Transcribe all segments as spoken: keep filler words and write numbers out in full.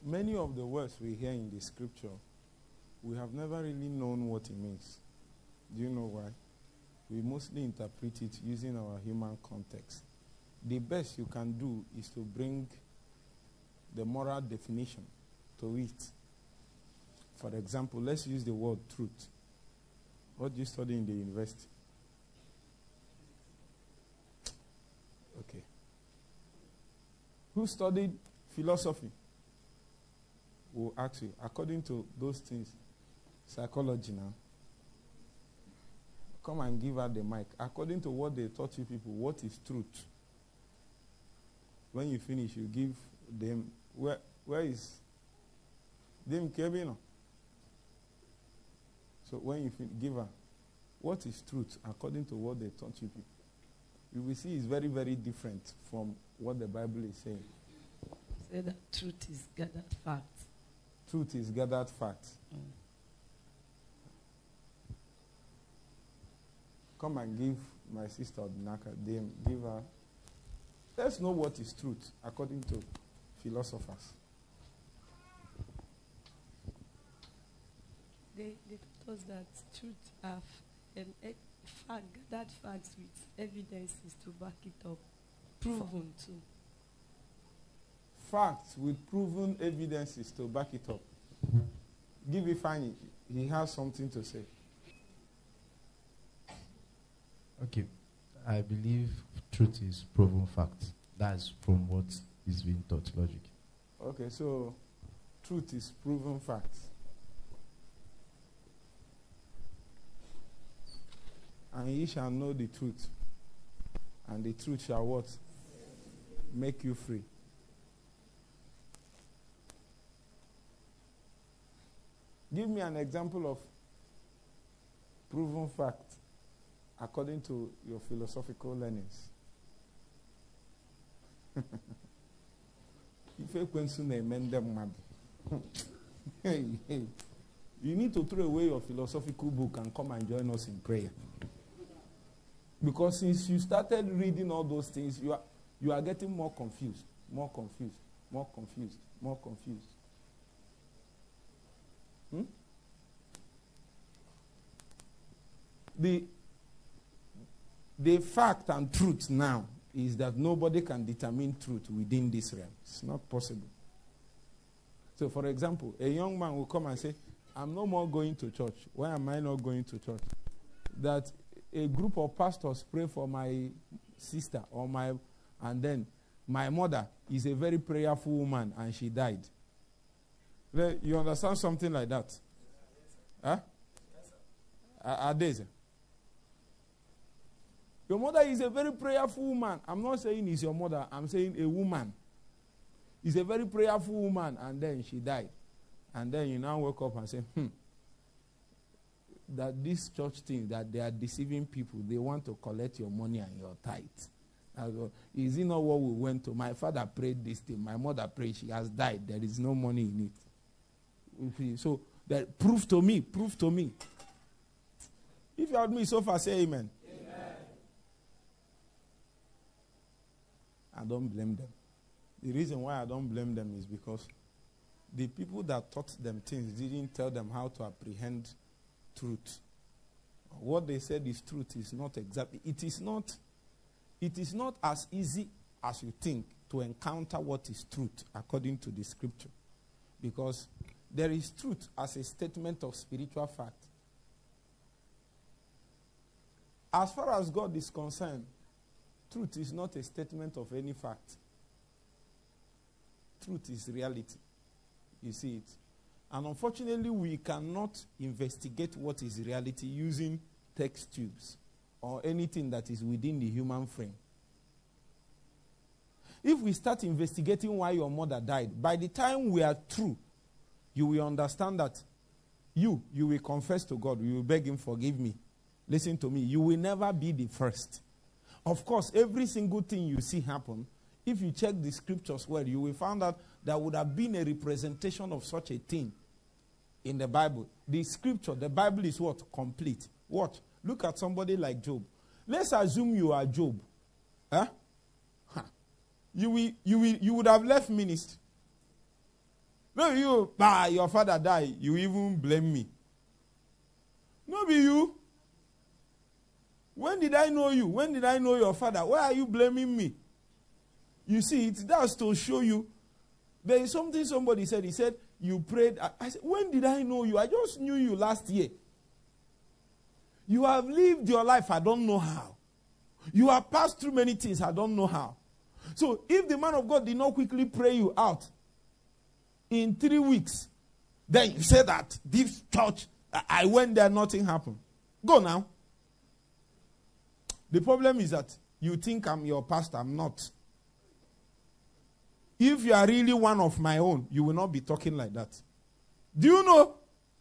many of the words we hear in the scripture, we have never really known what it means. Do you know why? We mostly interpret it using our human context. The best you can do is to bring the moral definition to it. For example, let's use the word truth. What do you study in the university? Okay. Who studied philosophy? We'll ask you, according to those things, psychology now. Come and give her the mic. According to what they taught you people, what is truth? When you finish, you give them, where, where is them Kevin? So when you fin- give her, what is truth according to what they taught you people? You will see it's very, very different from what the Bible is saying. Say that truth is gathered facts. Truth is gathered facts. Mm. Come and give my sister Odinaka, them, give her. Let's know what is truth according to philosophers. They, they taught us that truth have um, e- fact, gathered facts with evidences to back it up. Proven too. Facts with proven evidences to back it up. Give it Fanny. He has something to say. Okay. I believe truth is proven fact. That's from what is being taught, logic. Okay, so truth is proven fact. And ye shall know the truth. And the truth shall what? Make you free. Give me an example of proven fact according to your philosophical learnings. You need to throw away your philosophical book and come and join us in prayer. Because since you started reading all those things, you are you are getting more confused, more confused, more confused, more confused. Hmm? The, the fact and truth now is that nobody can determine truth within this realm. It's not possible. So, for example, a young man will come and say, I'm no more going to church. Why am I not going to church? That a group of pastors pray for my sister or my, and then my mother is a very prayerful woman and she died. You understand something like that? Huh? Are they? Your mother is a very prayerful woman. I'm not saying it's your mother. I'm saying a woman. Is a very prayerful woman and then she died. And then you now wake up and say, hmm, that this church thing, that they are deceiving people. They want to collect your money and your tithe. Go, is it not what we went to? My father prayed this thing. My mother prayed. She has died. There is no money in it. So, that prove to me. Prove to me. If you heard me so far, say amen. Amen. I don't blame them. The reason why I don't blame them is because the people that taught them things didn't tell them how to apprehend truth. What they said is truth is not exactly. It is not, it is not as easy as you think to encounter what is truth according to the scripture. Because there is truth as a statement of spiritual fact. As far as God is concerned, truth is not a statement of any fact. Truth is reality. You see it. And unfortunately, we cannot investigate what is reality using text tubes or anything that is within the human frame. If we start investigating why your mother died, by the time we are through, you will understand that you, you will confess to God, you will beg him, forgive me. Listen to me, you will never be the first. Of course, every single thing you see happen, if you check the scriptures well, you will find out there would have been a representation of such a thing in the Bible. The scripture, the Bible is what? Complete. What? Look at somebody like Job. Let's assume you are Job. Huh? Huh. You, will, you, will, you would have left ministry. No, you, bah, your father died. You even blame me. No, be you. When did I know you? When did I know your father? Why are you blaming me? You see, it does to show you. There is something somebody said. He said, you prayed. I, I said, when did I know you? I just knew you last year. You have lived your life. I don't know how. You have passed through many things. I don't know how. So if the man of God did not quickly pray you out in three weeks, then you say that this church, I went there, nothing happened. Go now. The problem is that you think I'm your pastor. I'm not. If you are really one of my own, you will not be talking like that. Do you know?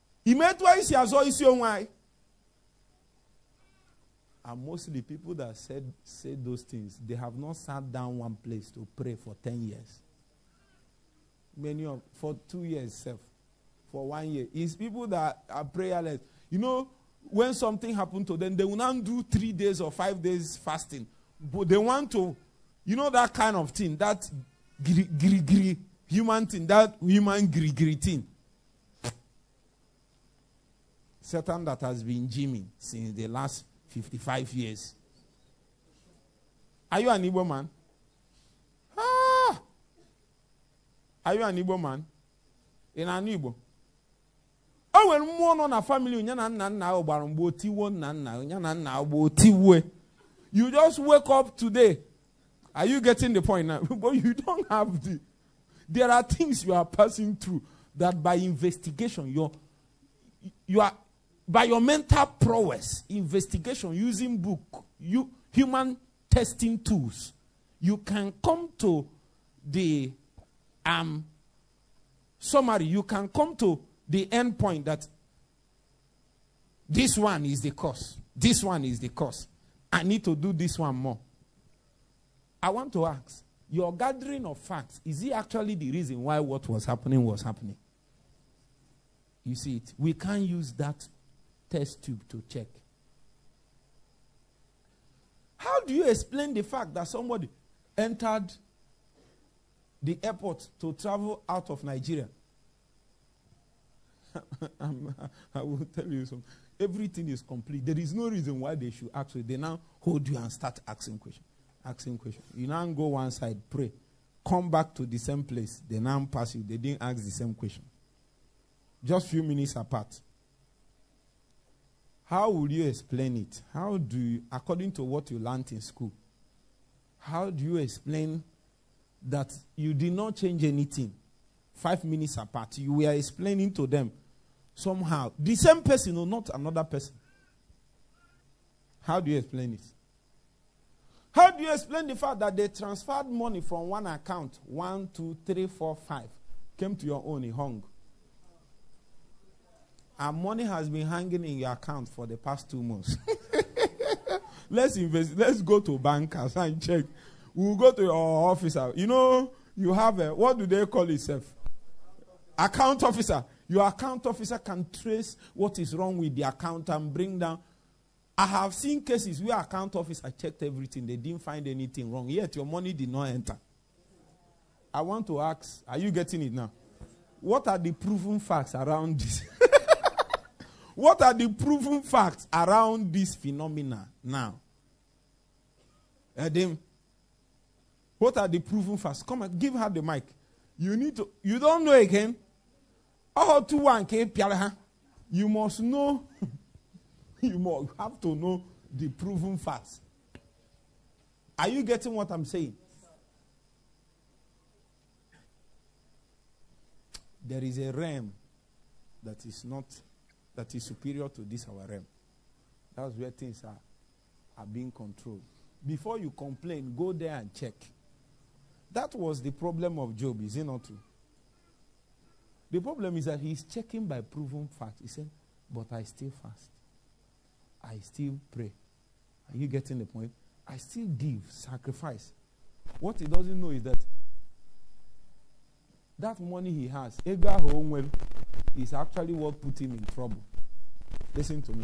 And mostly people that said, said those things, they have not sat down one place to pray for ten years. Many of, for two years, self, for one year. It's people that are prayerless. You know, when something happened to them, they will not do three days or five days fasting. But they want to, you know that kind of thing, that gri, gri, gri, human thing, that human gri, gri thing. Satan that has been gymming since the last fifty-five years. Are you an Igbo man? Ah! Are you an Igbo man? In an Igbo? Oh, when one on a family, you just wake up today. Are you getting the point now? But you don't have the. There are things you are passing through that by investigation, you're, you are, by your mental prowess, investigation, using book, you, human testing tools, you can come to the um, summary. You can come to the end point that this one is the cause. This one is the cause. I need to do this one more. I want to ask, your gathering of facts, is it actually the reason why what was happening was happening? You see it. We can't use that test tube to check. How do you explain the fact that somebody entered the airport to travel out of Nigeria? I will tell you something. Everything is complete. There is no reason why they should ask you. They now hold you and start asking questions. Asking questions. You now go one side, pray. Come back to the same place. They now pass you. They didn't ask the same question. Just few minutes apart. How will you explain it? How do you, according to what you learned in school, how do you explain that you did not change anything? Five minutes apart. You were explaining to them somehow. The same person or not another person. How do you explain it? How do you explain the fact that they transferred money from one account, one, two, three, four, five, came to your own, it hung? And money has been hanging in your account for the past two months. Let's invest. Let's go to bankers and check. We'll go to your officer. You know, you have a, what do they call itself? Account officer. Your account officer can trace what is wrong with the account and bring down. I have seen cases where account officer checked everything. They didn't find anything wrong. Yet your money did not enter. I want to ask, are you getting it now? What are the proven facts around this? What are the proven facts around this phenomena now? Adam, what are the proven facts? Come and give her the mic. You need to, you don't know again. Oh, two one K You must know, you must have to know the proven facts. Are you getting what I'm saying? There is a realm that is not, that is superior to this our realm. That's where things are, are being controlled. Before you complain, go there and check. That was the problem of Job, is it not true? The problem is that he's checking by proven fact. He said, but I still fast. I still pray. Are you getting the point? I still give, sacrifice. What he doesn't know is that that money he has, Edgar Homeworld, is actually what put him in trouble. Listen to me.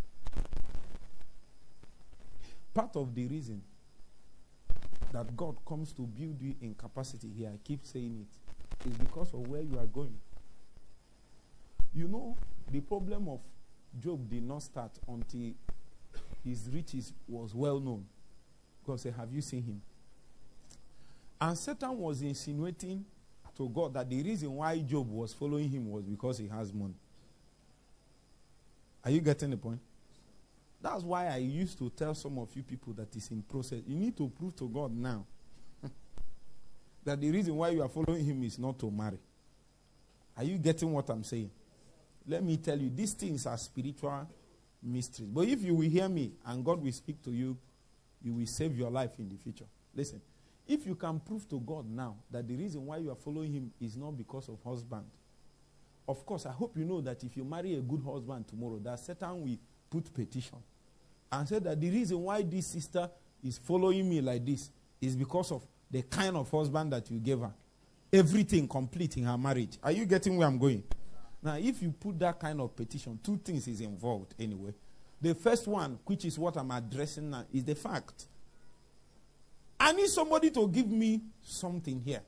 Part of the reason that God comes to build you in capacity here, I keep saying it, It's because of where you are going. You know, the problem of Job did not start until his riches was well known. God said, have you seen him? And Satan was insinuating to God that the reason why Job was following him was because he has money. Are you getting the point? That's why I used to tell some of you people that it's in process. You need to prove to God now that the reason why you are following him is not to marry. Are you getting what I'm saying? Let me tell you, these things are spiritual mysteries. But if you will hear me and God will speak to you, you will save your life in the future. Listen, if you can prove to God now that the reason why you are following him is not because of husband, of course, I hope you know that if you marry a good husband tomorrow, that Satan will put petition and say that the reason why this sister is following me like this is because of the kind of husband that you gave her. Everything complete in her marriage. Are you getting where I'm going? Now, if you put that kind of petition, two things is involved anyway. The first one, which is what I'm addressing now, is the fact. I need somebody to give me something here.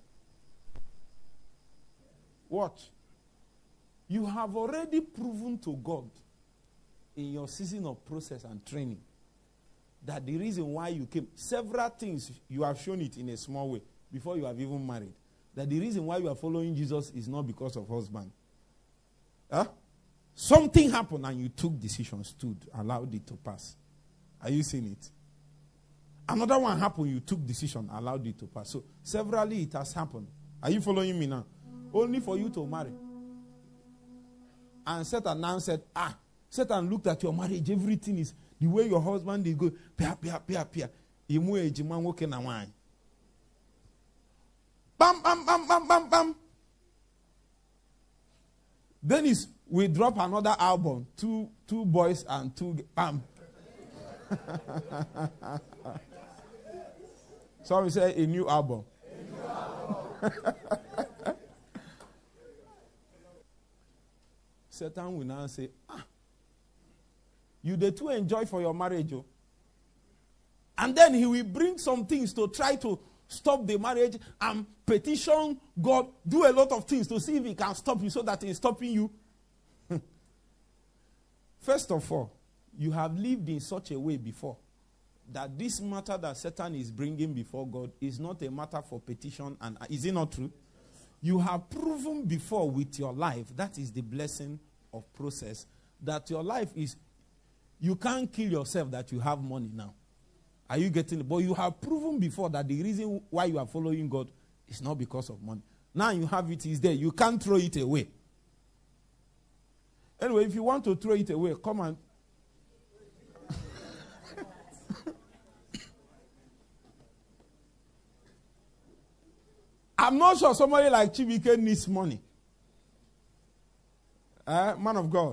What? You have already proven to God in your season of process and training that the reason why you came, several things you have shown it in a small way before you have even married, that the reason why you are following Jesus is not because of husband. Huh? Something happened and you took decision, stood, allowed it to pass. Are you seeing it? Another one happened, you took decision, allowed it to pass. So, severally it has happened. Are you following me now? Only for you to marry. And Satan now said, ah, Satan looked at your marriage, everything is, the way your husband is going, pia, pia, pia, pia. Imu ejiman woke na wine. Bam, bam, bam, bam, bam, bam. Then is we drop another album, two two boys and two bam. So we say a new album. A new album. Satan will now say, ah, you the two enjoy for your marriage, oh. And then he will bring some things to try to stop the marriage and petition God, do a lot of things to see if he can stop you so that he's stopping you. First of all, you have lived in such a way before that this matter that Satan is bringing before God is not a matter for petition. And is it not true? You have proven before with your life, that is the blessing of process, that your life is, you can't kill yourself that you have money now. Are you getting it? But you have proven before that the reason why you are following God is not because of money. Now you have it, is there. You can't throw it away. Anyway, if you want to throw it away, come and... I'm not sure somebody like Chibike needs money. Uh, man of God.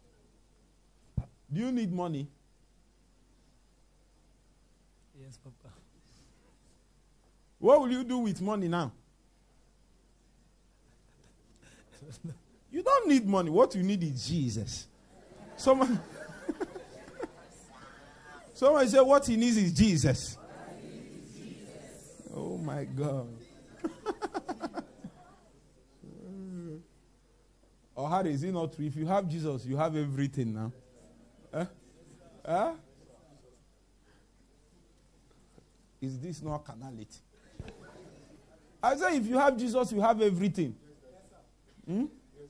Do you need money? Yes, Papa. What will you do with money now? You don't need money. What you need is Jesus. Someone, someone say what he needs is Jesus. Oh my God. Or how is it not true? If you have Jesus, you have everything now. Eh? Eh? Is this not carnality? I say if you have Jesus, you have everything. Hmm?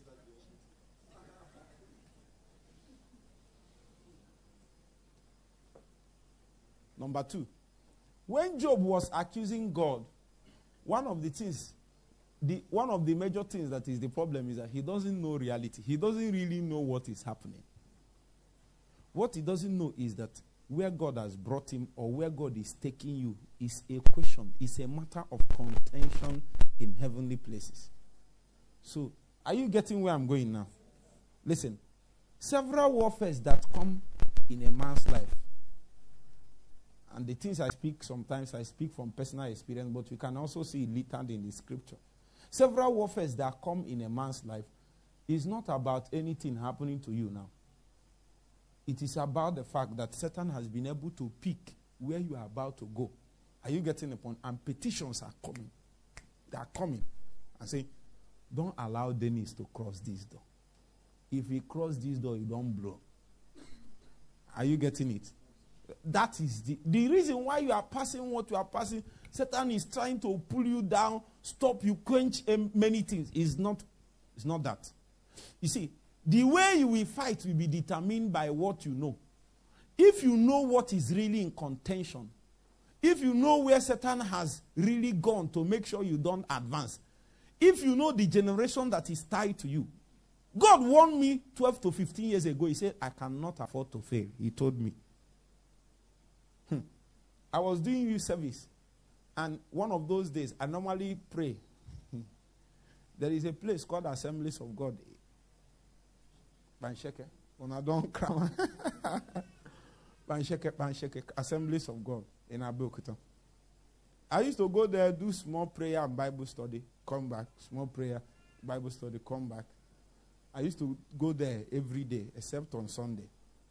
Number two, when Job was accusing God, one of the things, the one of the major things that is the problem is that he doesn't know reality. He doesn't really know what is happening. What he doesn't know is that where God has brought him or where God is taking you is a question. It's a matter of contention in heavenly places. So, are you getting where I'm going now? Listen, several warfares that come in a man's life, and the things I speak, sometimes I speak from personal experience, but we can also see it littered in the scripture. Several warfares that come in a man's life is not about anything happening to you now. It is about the fact that Satan has been able to pick where you are about to go. Are you getting the point? And petitions are coming. They are coming. And say, don't allow Dennis to cross this door. If he cross this door, you don't blow. Are you getting it? That is the, the reason why you are passing what you are passing. Satan is trying to pull you down, stop you, quench um, many things. It's not, it's not that. You see, the way you will fight will be determined by what you know. If you know what is really in contention, if you know where Satan has really gone to make sure you don't advance, if you know the generation that is tied to you. God warned me twelve to fifteen years ago. He said, I cannot afford to fail. He told me. Hmm. I was doing youth service. And one of those days, I normally pray. There is a place called Assemblies of God. Bansheke. When I don't cry. Bansheke, Bansheke. Assemblies of God in Abeokuta. I used to go there, do small prayer and Bible study. Come back. Small prayer, Bible study, come back. I used to go there every day, except on Sunday.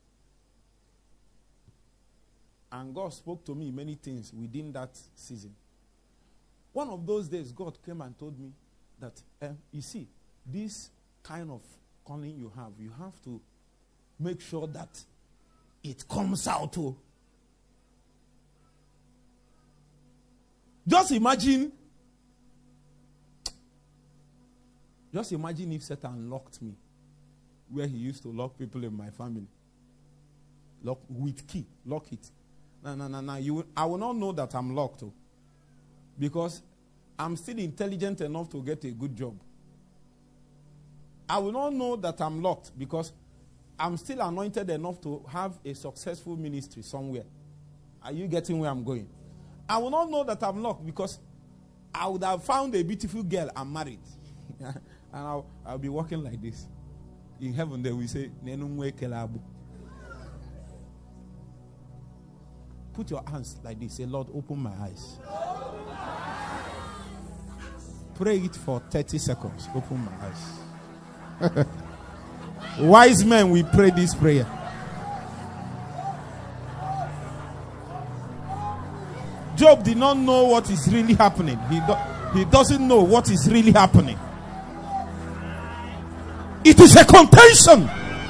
And God spoke to me many things within that season. One of those days, God came and told me that, eh, you see, this kind of calling you have, you have to make sure that it comes out. Oh. Just imagine, just imagine if Satan locked me where he used to lock people in my family. Lock with key, lock it. No, no, no, no. You will, I will not know that I'm locked. Oh, because I'm still intelligent enough to get a good job. I will not know that I'm locked because I'm still anointed enough to have a successful ministry somewhere. Are you getting where I'm going? I will not know that I'm locked because I would have found a beautiful girl and married. And I'll, I'll be walking like this. In heaven, they will say, put your hands like this. Say, Lord, open my eyes. Pray it for thirty seconds. Open my eyes. Wise men, we pray this prayer. Job did not know what is really happening. He, do, he doesn't know what is really happening. It is a contention.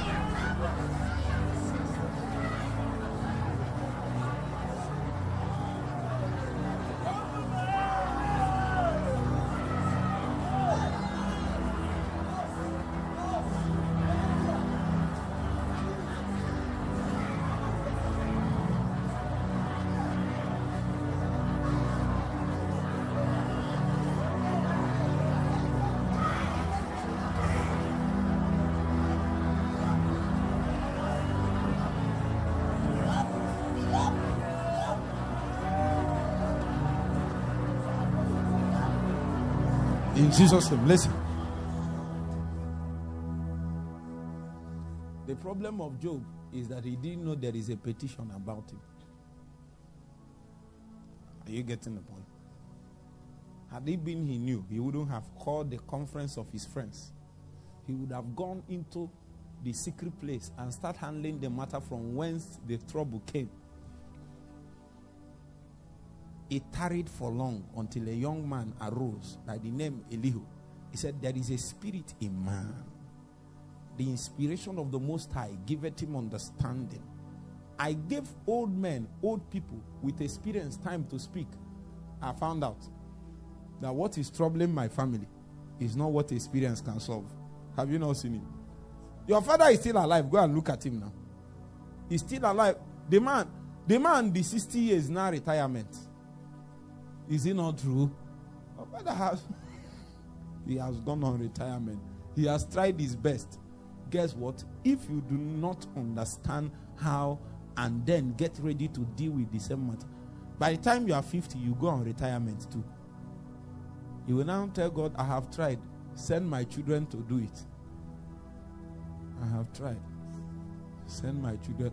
In Jesus' name, listen. The problem of Job is that he didn't know there is a petition about him. Are you getting the point? Had it been he knew, he wouldn't have called the conference of his friends. He would have gone into the secret place and start handling the matter from whence the trouble came. It tarried for long until a young man arose by the name Elihu. He said, there is a spirit in man. The inspiration of the Most High giveth him understanding. I gave old men, old people with experience time to speak. I found out that what is troubling my family is not what experience can solve. Have you not seen it? Your father is still alive. Go and look at him now. He's still alive. The man, the man, the sixty years now retirement. Is it not true? Your father has, he has gone on retirement. He has tried his best. Guess what? If you do not understand how and then get ready to deal with the same matter, by the time you are fifty, you go on retirement too. You will now tell God, I have tried. Send my children to do it. I have tried. Send my children.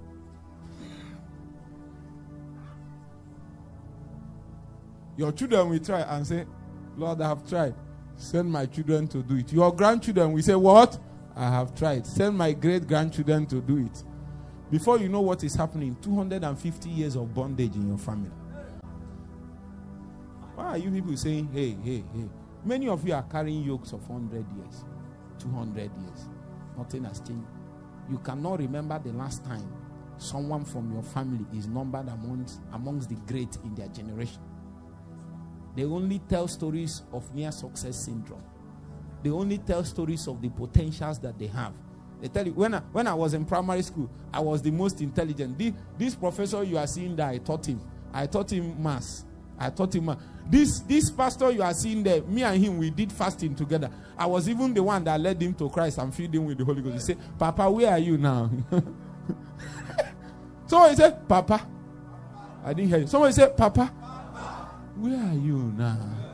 Your children will try and say, Lord, I have tried. Send my children to do it. Your grandchildren will say, what? I have tried. Send my great-grandchildren to do it. Before you know what is happening, two hundred fifty years of bondage in your family. Why are you people saying, hey, hey, hey? Many of you are carrying yokes of one hundred years, two hundred years. Nothing has changed. You cannot remember the last time someone from your family is numbered amongst, amongst the great in their generation. They only tell stories of near success syndrome. They only tell stories of the potentials that they have. They tell you, when I, when I was in primary school, I was the most intelligent. The, this professor you are seeing there, I taught him. I taught him maths. I taught him math. This, this pastor you are seeing there, me and him, we did fasting together. I was even the one that led him to Christ and filled him with the Holy Ghost. He said, Papa, where are you now? Somebody said, Papa. I didn't hear you. Somebody said, Papa, where are you now?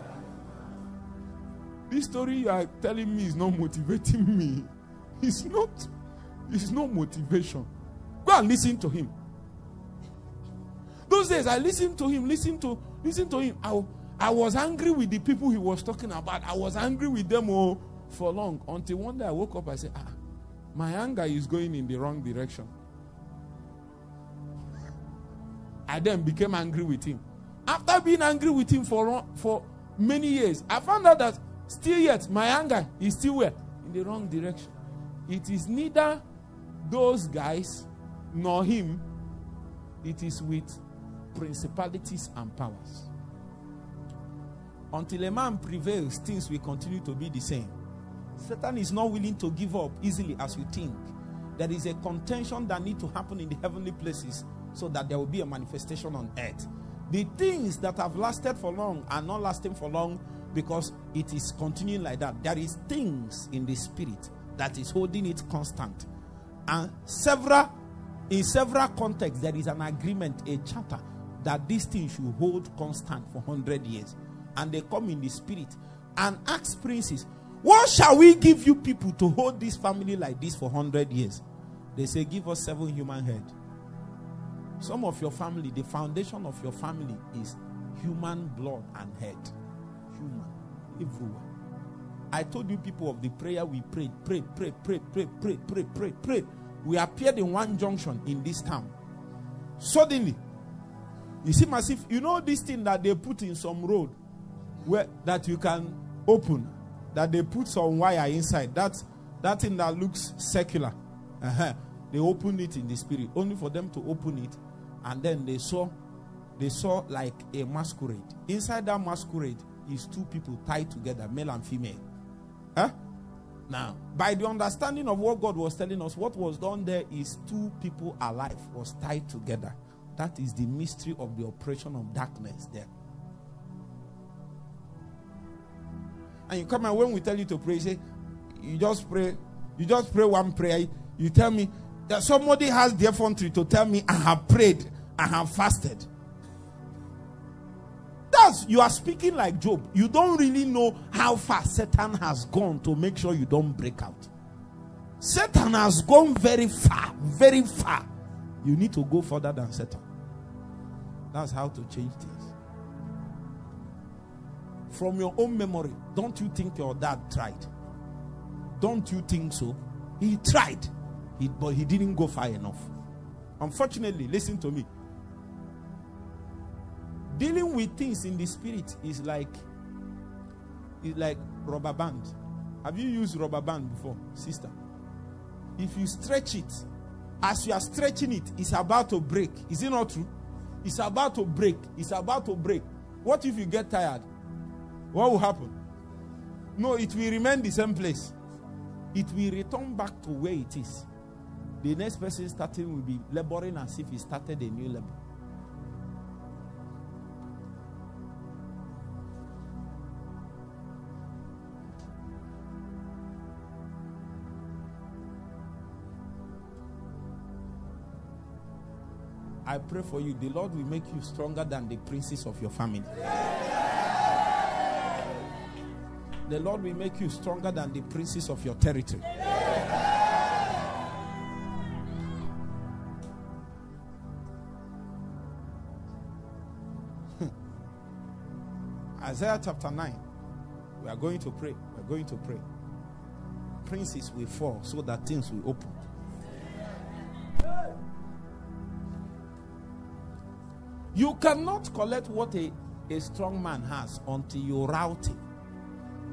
This story you are telling me is not motivating me. It's not. It's no motivation. Go and listen to him. Those days I listened to him, listen to, listen to him. I, I was angry with the people he was talking about. I was angry with them all for long. Until one day I woke up, I said, ah, my anger is going in the wrong direction. I then became angry with him. After being angry with him for, for many years, I found out that still yet my anger is still where? In the wrong direction. It is neither those guys nor him. It is with principalities and powers. Until a man prevails, things will continue to be the same. Satan is not willing to give up easily as you think. There is a contention that needs to happen in the heavenly places so that there will be a manifestation on earth. The things that have lasted for long are not lasting for long because it is continuing like that. There is things in the spirit that is holding it constant. And several, in several contexts, there is an agreement, a charter, that these things should hold constant for one hundred years. And they come in the spirit and ask princes, what shall we give you people to hold this family like this for one hundred years? They say, give us seven human heads. Some of your family, the foundation of your family is human blood and head. Human. Everywhere. I told you people of the prayer we prayed, prayed, prayed, prayed, prayed, prayed, prayed, prayed, prayed. We appeared in one junction in this town. Suddenly, you see massive, you know this thing that they put in some road where that you can open, that they put some wire inside. That, that thing that looks secular. Uh-huh. They opened it in the spirit, only for them to open it. And then they saw, they saw like a masquerade. Inside that masquerade is two people tied together, male and female. Huh? Now, by the understanding of what God was telling us, what was done there is two people alive was tied together. That is the mystery of the operation of darkness there. And you come and when we tell you to pray, you say, you just pray, you just pray one prayer. You tell me that somebody has the effrontery to tell me I have prayed, I have fasted. That's, you are speaking like Job. You don't really know how far Satan has gone to make sure you don't break out. Satan has gone very far, very far. You need to go further than Satan. That's how to change things. From your own memory, don't you think your dad tried? Don't you think so? He tried, he, but he didn't go far enough. Unfortunately, listen to me. Dealing with things in the spirit is like is like rubber band. Have you used rubber band before, sister? If you stretch it, as you are stretching it, it's about to break. Is it not true? It's about to break. It's about to break. What if you get tired? What will happen? No, it will remain the same place. It will return back to where it is. The next person starting will be laboring as if he started a new labor. I pray for you. The Lord will make you stronger than the princes of your family. The Lord will make you stronger than the princes of your territory. Isaiah chapter nine. We are going to pray. We are going to pray. Princes will fall so that things will open. You cannot collect what a, a strong man has until you rout him.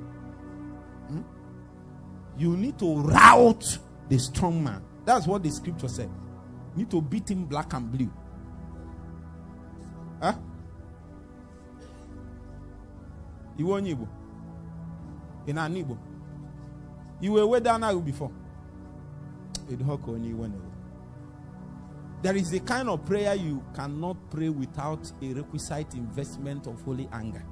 Hmm? You need to rout the strong man. That's what the scripture said. You need to beat him black and blue. Huh? You were Igbo. In an Igbo. You were where down before. There is a kind of prayer you cannot pray without a requisite investment of holy anger.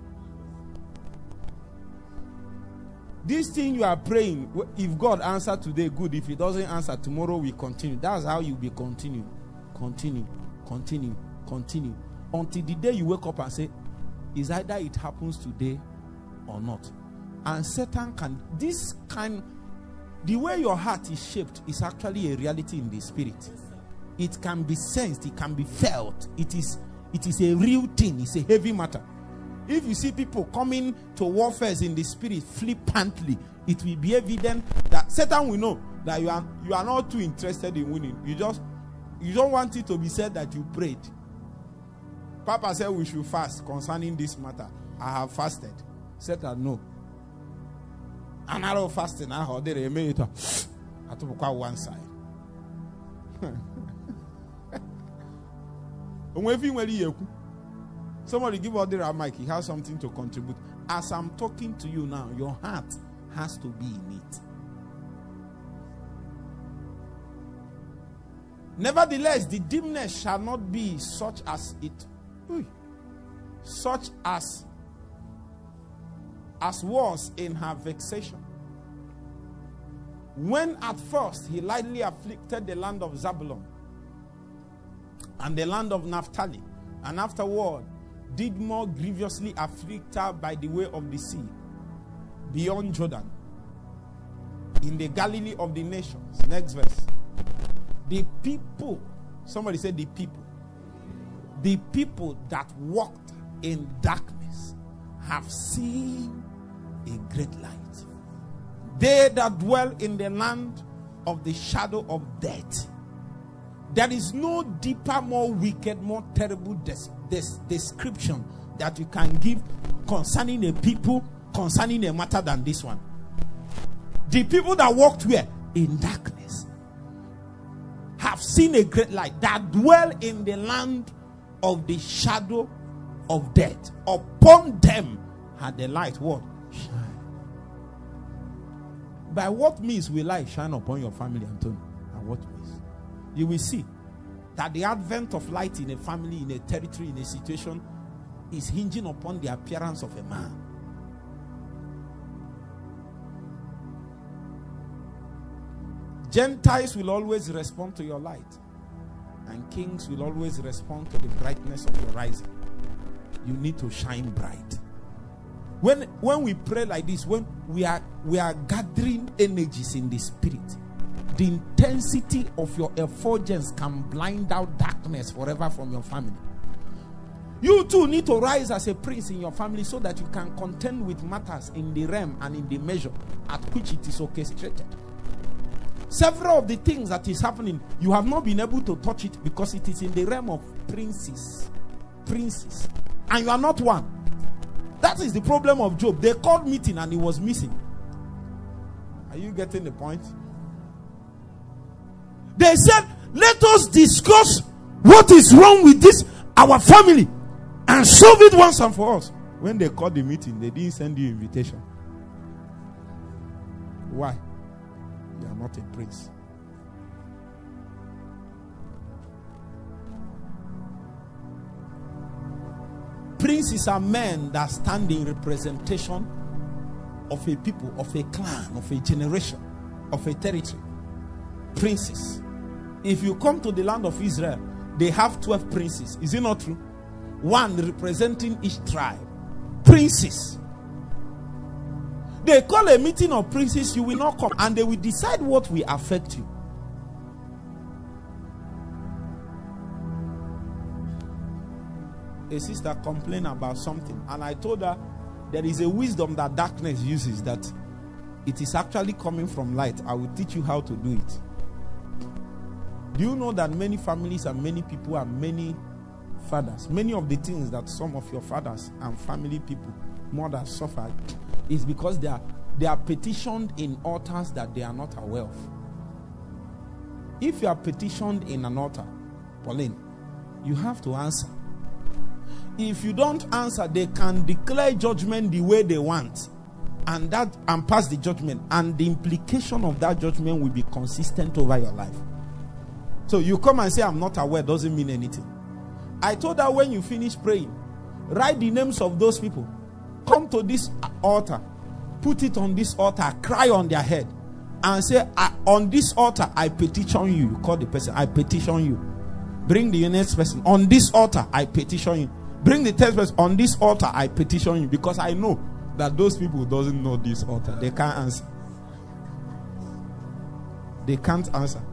This thing you are praying, if God answers today, good. If He doesn't answer, tomorrow we continue. That's how you'll be continuing. Continue, continue, continue. Until the day you wake up and say, is either it happens today or not. And Satan can, this kind, the way your heart is shaped is actually a reality in the spirit. It can be sensed, it can be felt. It is, it is a real thing, it's a heavy matter. If you see people coming to warfare in the spirit flippantly, it will be evident that Satan will know that you are, you are not too interested in winning. You just, you don't want it to be said that you prayed. Papa said we should fast concerning this matter. I have fasted. Satan, no. And I don't fasting. I heard it. I took one side. Somebody give Odere a mic. He has something to contribute. As I'm talking to you now, your heart has to be in it. Nevertheless, the dimness shall not be such as it, such as, as was in her vexation. When at first he lightly afflicted the land of Zabulon and the land of Naphtali, and afterward did more grievously afflict her by the way of the sea, beyond Jordan, in the Galilee of the nations. Next verse. The people, somebody said the people, the people that walked in darkness have seen a great light. They that dwell in the land of the shadow of death. There is no deeper, more wicked, more terrible des- des- description that you can give concerning a people, concerning a matter than this one. The people that walked where? In darkness have seen a great light. That dwell in the land of the shadow of death. Upon them had the light what? Shine. By what means will light shine upon your family, Antonio? And what means? You will see that the advent of light in a family, in a territory, in a situation is hinging upon the appearance of a man. Gentiles will always respond to your light, and kings will always respond to the brightness of your rising. You need to shine bright. When, when we pray like this, when we are, we are gathering energies in the spirit, the intensity of your effulgence can blind out darkness forever from your family. You too need to rise as a prince in your family so that you can contend with matters in the realm and in the measure at which it is orchestrated. Several of the things that is happening, you have not been able to touch it because it is in the realm of princes. Princes. And you are not one. That is the problem of Job. They called meeting and he was missing. Are you getting the point? They said, let us discuss what is wrong with this, our family, and solve it once and for all. When they called the meeting, they didn't send you invitation. Why? You are not a prince. Princes are men that stand in representation of a people, of a clan, of a generation, of a territory. Princes. If you come to the land of Israel, they have twelve princes. Is it not true? One representing each tribe. Princes. They call a meeting of princes, you will not come, and they will decide what will affect you. A sister complained about something, and I told her there is a wisdom that darkness uses, that it is actually coming from light. I will teach you how to do it. Do you know that many families and many people and many fathers, many of the things that some of your fathers and family people, mothers suffered, is because they are they are petitioned in altars that they are not aware of. If you are petitioned in an altar, Pauline, you have to answer. If you don't answer, they can declare judgment the way they want, and that and pass the judgment, and the implication of that judgment will be consistent over your life. So you come and say, I'm not aware, doesn't mean anything. I told her, when you finish praying, write the names of those people. Come to this altar, put it on this altar, cry on their head, and say, on this altar, I petition you. You call the person, I petition you. Bring the next person. On this altar, I petition you. Bring the third person. On this altar, I petition you. Because I know that those people doesn't know this altar. They can't answer. They can't answer.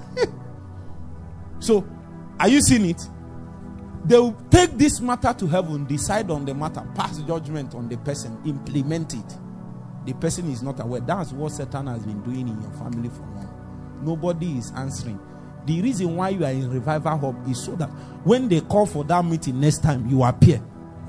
So, are you seeing it? They will take this matter to heaven, decide on the matter, pass judgment on the person, implement it. The person is not aware. That's what Satan has been doing in your family for long. Nobody is answering. The reason why you are in Revival Hub is so that when they call for that meeting next time, you appear.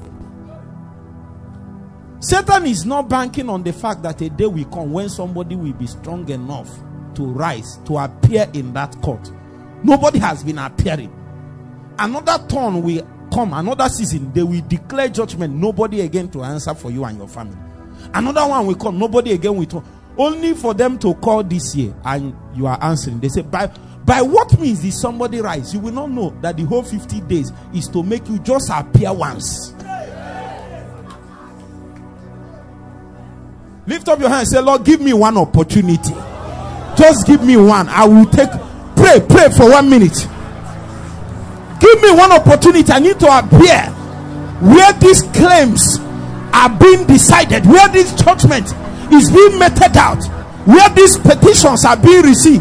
Satan is not banking on the fact that a day will come when somebody will be strong enough to rise, to appear in that court. Nobody has been appearing. Another turn will come, another season, they will declare judgment. Nobody again to answer for you and your family. Another one will come, nobody again will turn. Only for them to call this year and you are answering. They say, by, by what means did somebody rise? You will not know that the whole fifty days is to make you just appear once. Lift up your hand and say, Lord, give me one opportunity. Just give me one. I will take, pray, pray for one minute. Give me one opportunity. I need to appear where these claims are being decided, where this judgment is being meted out, where these petitions are being received.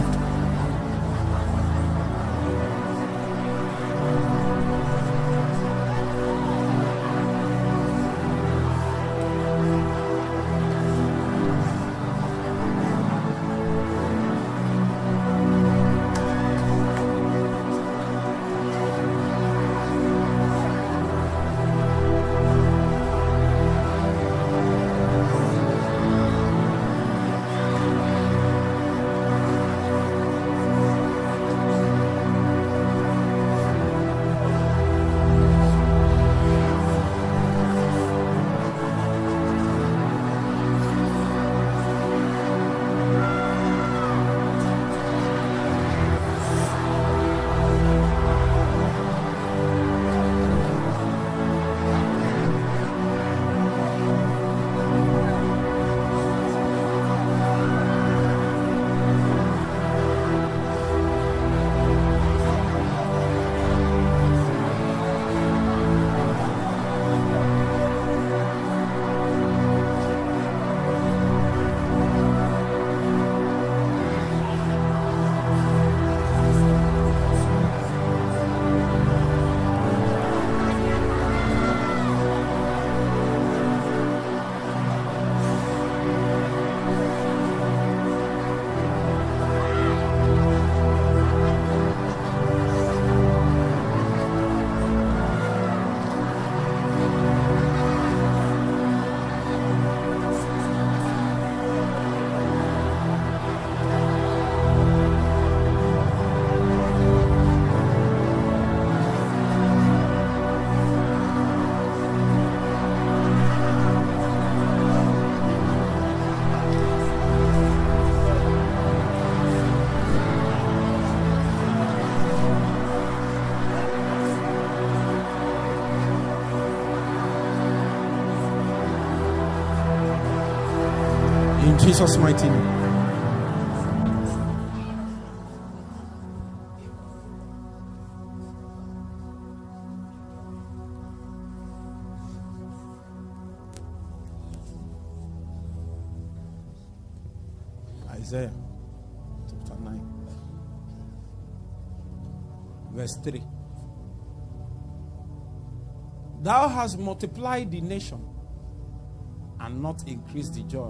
In Jesus' mighty name. Isaiah chapter nine, verse three. Thou hast multiplied the nation and not increased the joy.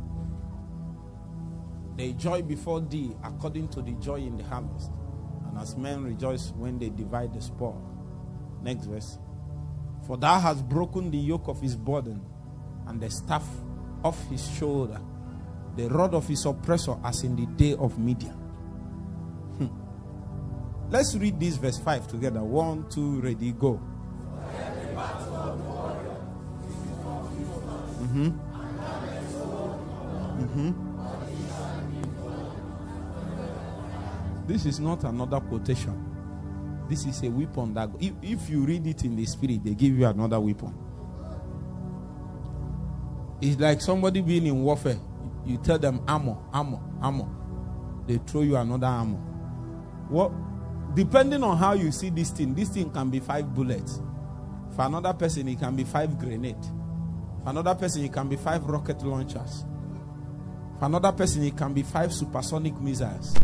They joy before thee according to the joy in the harvest, and as men rejoice when they divide the spoil. Next verse. For thou hast broken the yoke of his burden and the staff off his shoulder, The rod of his oppressor as in the day of Midian. Hmm. Let's read this verse five together. One, two, ready, go. Mm-hmm. Mm-hmm. This is not another quotation. This is a weapon that if, if you read it in the spirit, they give you another weapon. It's like somebody being in warfare. You tell them armor, armor, armor. They throw you another armor. What? Depending on how you see this thing, this thing can be five bullets. For another person, it can be five grenades. For another person, it can be five rocket launchers. For another person, it can be five supersonic missiles.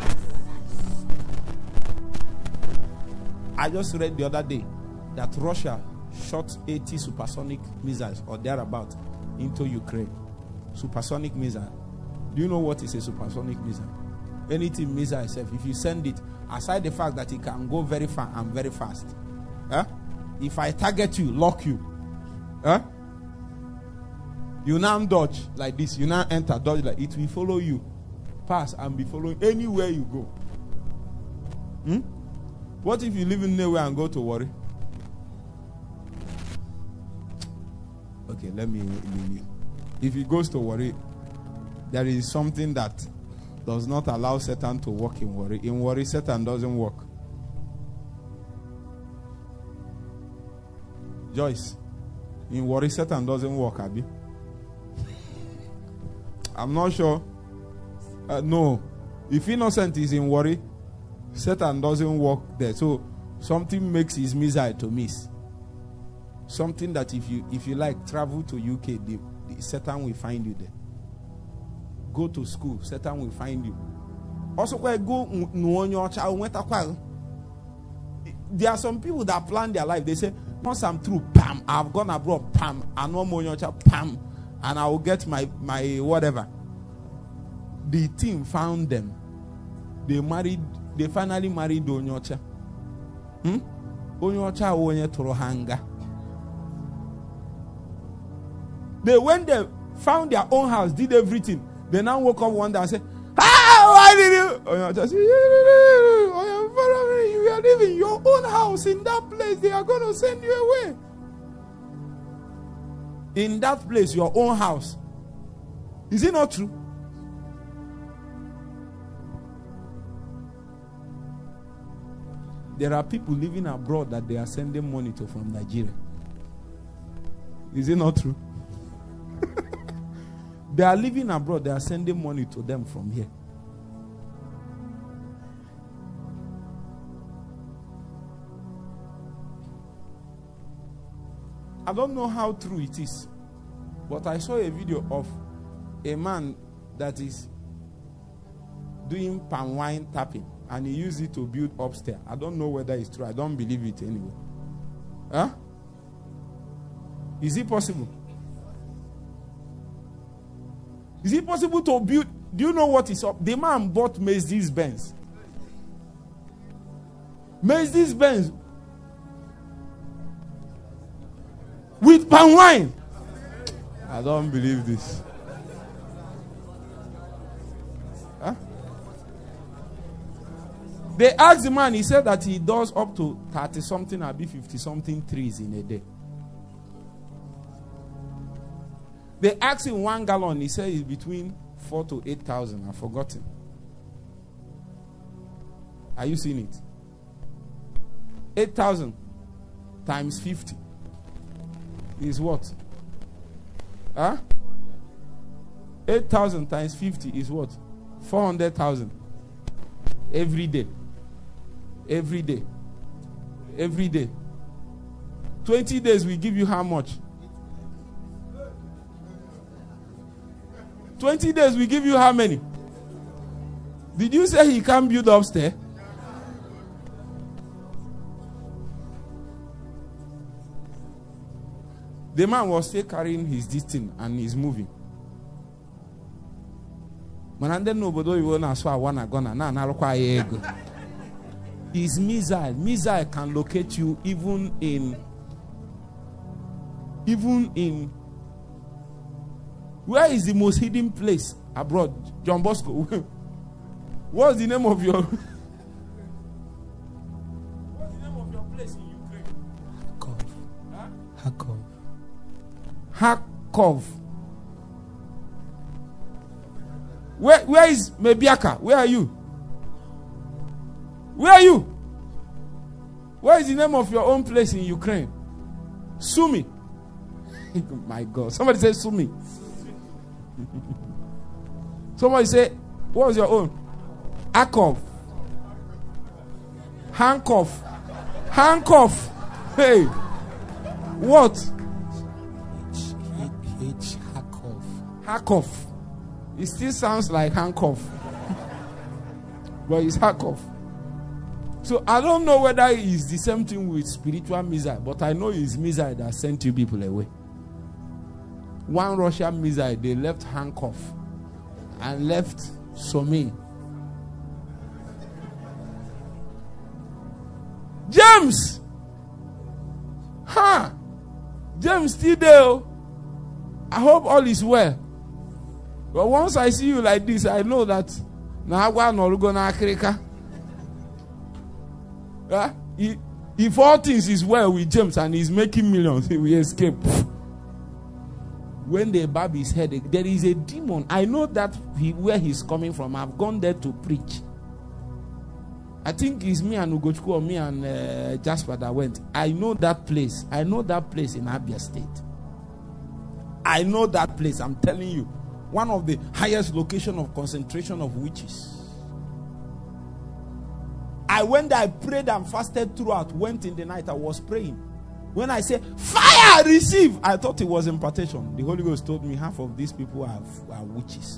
I just read the other day that Russia shot eighty supersonic missiles or thereabout into Ukraine. Supersonic missile. Do you know what is a supersonic missile? Anything missile itself, if you send it, aside the fact that it can go very far and very fast, huh? If I target you, lock you, huh? You now dodge like this, you now enter, dodge like it will follow you, pass and be following anywhere you go. Hmm? What if you live in nowhere and go to Warri? Okay, let me leave you. If he goes to Warri, there is something that does not allow Satan to work in Warri. In Warri, Satan doesn't work. Joyce, in Warri, Satan doesn't work, Abby. I'm not sure. Uh, no. If Innocent is in Warri, Satan doesn't work there. So something makes his missile to miss. Something that if you if you like travel to U K, the, the Satan will find you there. Go to school, Satan will find you. Also, where go there are some people that plan their life. They say, once I'm through, pam, I've gone abroad, pam, and no more pam, and I will get my my whatever. The team found them. They married. They finally married Onyocha. Hmm? Onyocha Onye Torohanga. They went there, found their own house, did everything. They now woke up one day and said, ah, why did you? Onyocha said, you are living your own house in that place. They are going to send you away. In that place, your own house. Is it not true? There are people living abroad that they are sending money to from Nigeria. Is it not true? They are living abroad. They are sending money to them from here. I don't know how true it is, but I saw a video of a man that is doing palm wine tapping, and he used it to build upstairs. I don't know whether it's true. I don't believe it anyway. Huh? Is it possible? Is it possible to build? Do you know what is up? The man bought Mercedes Benz. Mercedes Benz with palm wine. I don't believe this. Huh? They asked the man, he said that he does up to thirty something, or fifty something trees in a day. They asked him one gallon, he said it's between four to eight thousand. I've forgotten. Are you seeing it? Eight thousand times fifty is what? Huh? Eight thousand times fifty is what? Four hundred thousand. Every day. Every day. Every day. Twenty days we give you how much? Twenty days we give you how many? Did you say he can't build upstairs? The man was still carrying his this thing and he's moving. His missile, missile can locate you even in, even in. Where is the most hidden place abroad? John Bosco. What's the name of your What's the name of your place in Ukraine? Kharkov. Huh? Kharkov. Kharkov. Where where is Mebiaka? Where are you? Where are you? What is the name of your own place in Ukraine? Sumy. My God. Somebody say Sumy. Somebody say, what was your own? Akov. Handcuff. Handcuff. Hey. What? H. H. Kharkov. Harkov. It still sounds like handcuff. But it's Harkov. So I don't know whether it's the same thing with spiritual missile, but I know it's missile that sent two people away. One Russian missile, they left handcuff and left Sumy. James! Huh? James still there. I hope all is well. But once I see you like this, I know that Nahagwa no Lugona Africa. Uh, if all things is well with James and he's making millions, he will escape. When they barb his head, there is a demon. I know that he, where he's coming from. I've gone there to preach. I think it's me and Ugochukwu or me and uh, Jasper that went. I know that place. I know that place in Abia State. I know that place. I'm telling you. One of the highest location of concentration of witches. I went there, I prayed and fasted throughout. Went in the night, I was praying. When I said, fire, receive, I thought it was impartation. The Holy Ghost told me half of these people are, are witches.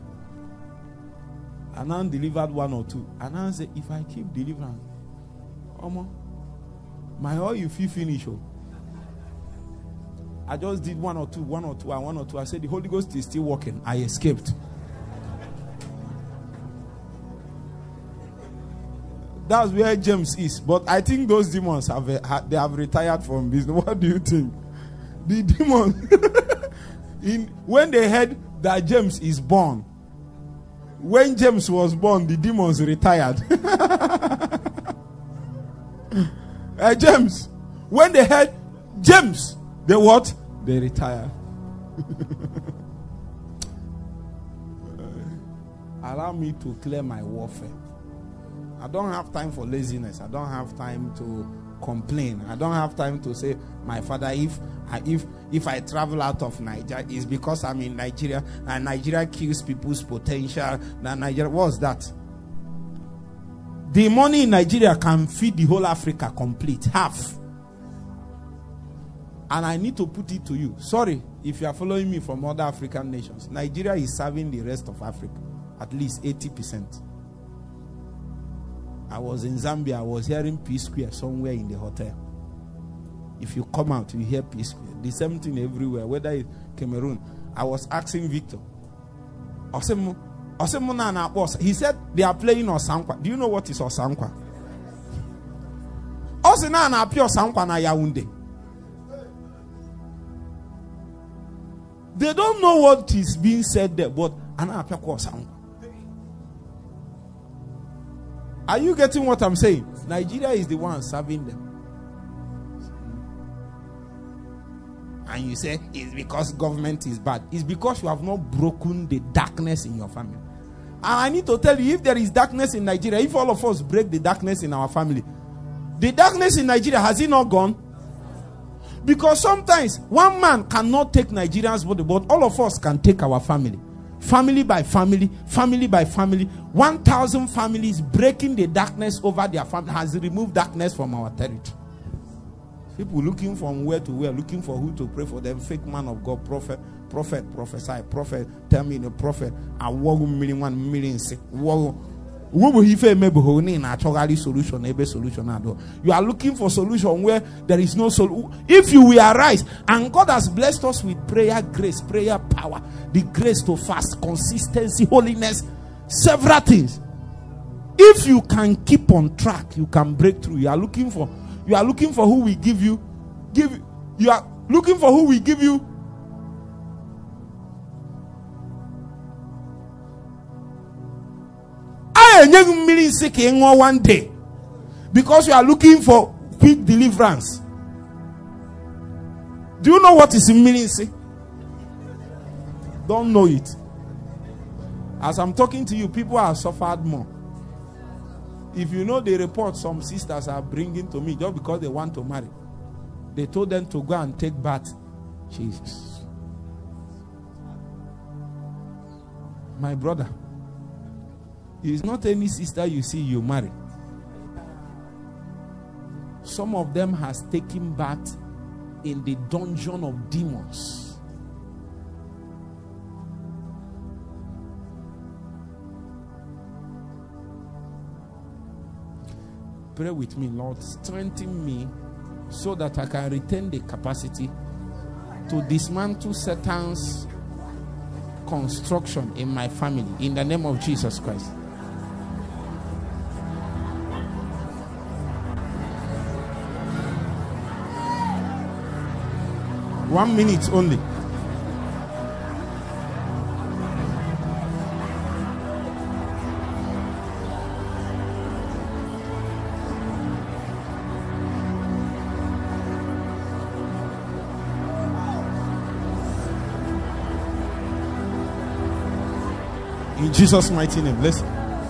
And I delivered one or two. And I said, if I keep delivering, Omo, my oil you feel finish. Oh. I just did one or two, one or two, and one or two. I said, the Holy Ghost is still working. I escaped. That's where James is. But I think those demons have uh, they have retired from business. What do you think? The demons, in when they heard that James is born, when James was born, the demons retired. uh, James, when they heard James, they what? They retired. Allow me to clear my warfare. I don't have time for laziness. I don't have time to complain. I don't have time to say, my father, if I, if if I travel out of Nigeria, it's because I'm in Nigeria and Nigeria kills people's potential. Now Nigeria, what's that? The money in Nigeria can feed the whole Africa complete, half. And I need to put it to you. Sorry if you are following me from other African nations. Nigeria is serving the rest of Africa, at least eighty percent. I was in Zambia. I was hearing P Square somewhere in the hotel. If you come out, you hear P Square. The same thing everywhere, whether it's Cameroon. I was asking Victor. He said they are playing Osankwa. Do you know what is Osankwa? They don't know what is being said there, but Osankwa. Are you getting what I'm saying? Nigeria is the one serving them. And you say it's because government is bad. It's because you have not broken the darkness in your family. And I need to tell you, if there is darkness in Nigeria, if all of us break the darkness in our family, the darkness in Nigeria, has it not gone? Because sometimes one man cannot take Nigerians body, but all of us can take our family. Family by family, family by family. One thousand families breaking the darkness over their family has removed darkness from our territory. People looking from where to where, looking for who to pray for them. Fake man of God, prophet, prophet, prophesy, prophet, tell me the prophet. I walk million, one million sick. What will he say? Maybe naturally solution, every solution. You are looking for solution where there is no solution. If you will arise, and God has blessed us with prayer grace, prayer power, the grace to fast, consistency, holiness, several things. If you can keep on track, you can break through. You are looking for, you are looking for who will give you, give. You are looking for who will give you one day because you are looking for quick deliverance. Do you know what is imminency? Don't know it. As I'm talking to you, people have suffered more. If you know the report some sisters are bringing to me just because they want to marry, they told them to go and take bath. Jesus. My brother, it's not any sister you see you marry. Some of them has taken bath in the dungeon of demons. Pray with me, Lord, strengthen me so that I can retain the capacity to dismantle Satan's construction in my family in the name of Jesus Christ. One minute only. In Jesus' mighty name, listen.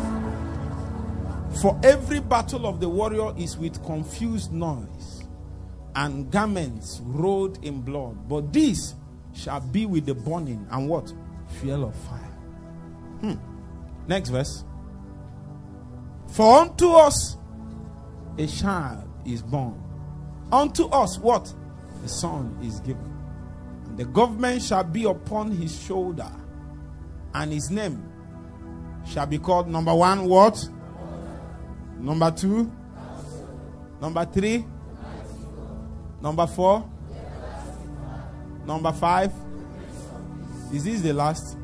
For every battle of the warrior is with confused noise and garments rolled in blood, but this shall be with the burning and what? Fuel of fire. Hmm. Next verse. For unto us a child is born. Unto us what? A son is given. And the government shall be upon his shoulder, and his name shall be called, number one, what? Number two? Number three? Number four? Number five? Is this the last?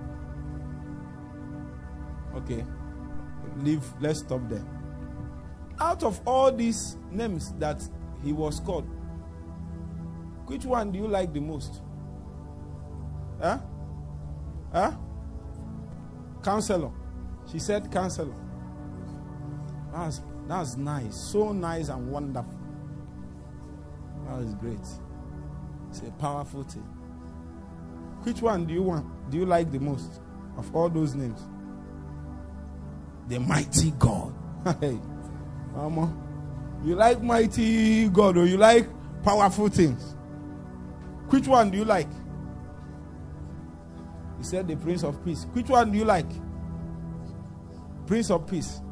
Okay. Leave. Let's stop there. Out of all these names that he was called, which one do you like the most? Huh? Huh? Counselor. She said counselor. That's, that's nice. So nice and wonderful. That is great. It's a powerful thing. Which one do you want? Do you like the most of all those names? The mighty God. Hey, Mama, you like mighty God or you like powerful things? Which one do you like? He said the Prince of Peace. Which one do you like? Prince of Peace.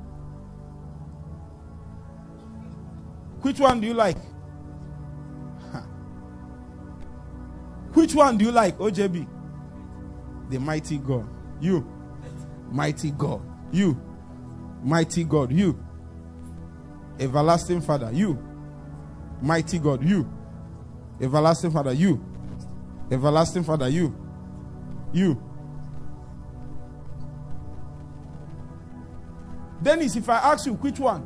Which one do you like? Huh. Which one do you like, O J B? The mighty God. You. Mighty God. You. Mighty God. You. Everlasting Father. You. Mighty God. You. Everlasting Father. You. Everlasting Father. You. You. Dennis, if I ask you which one?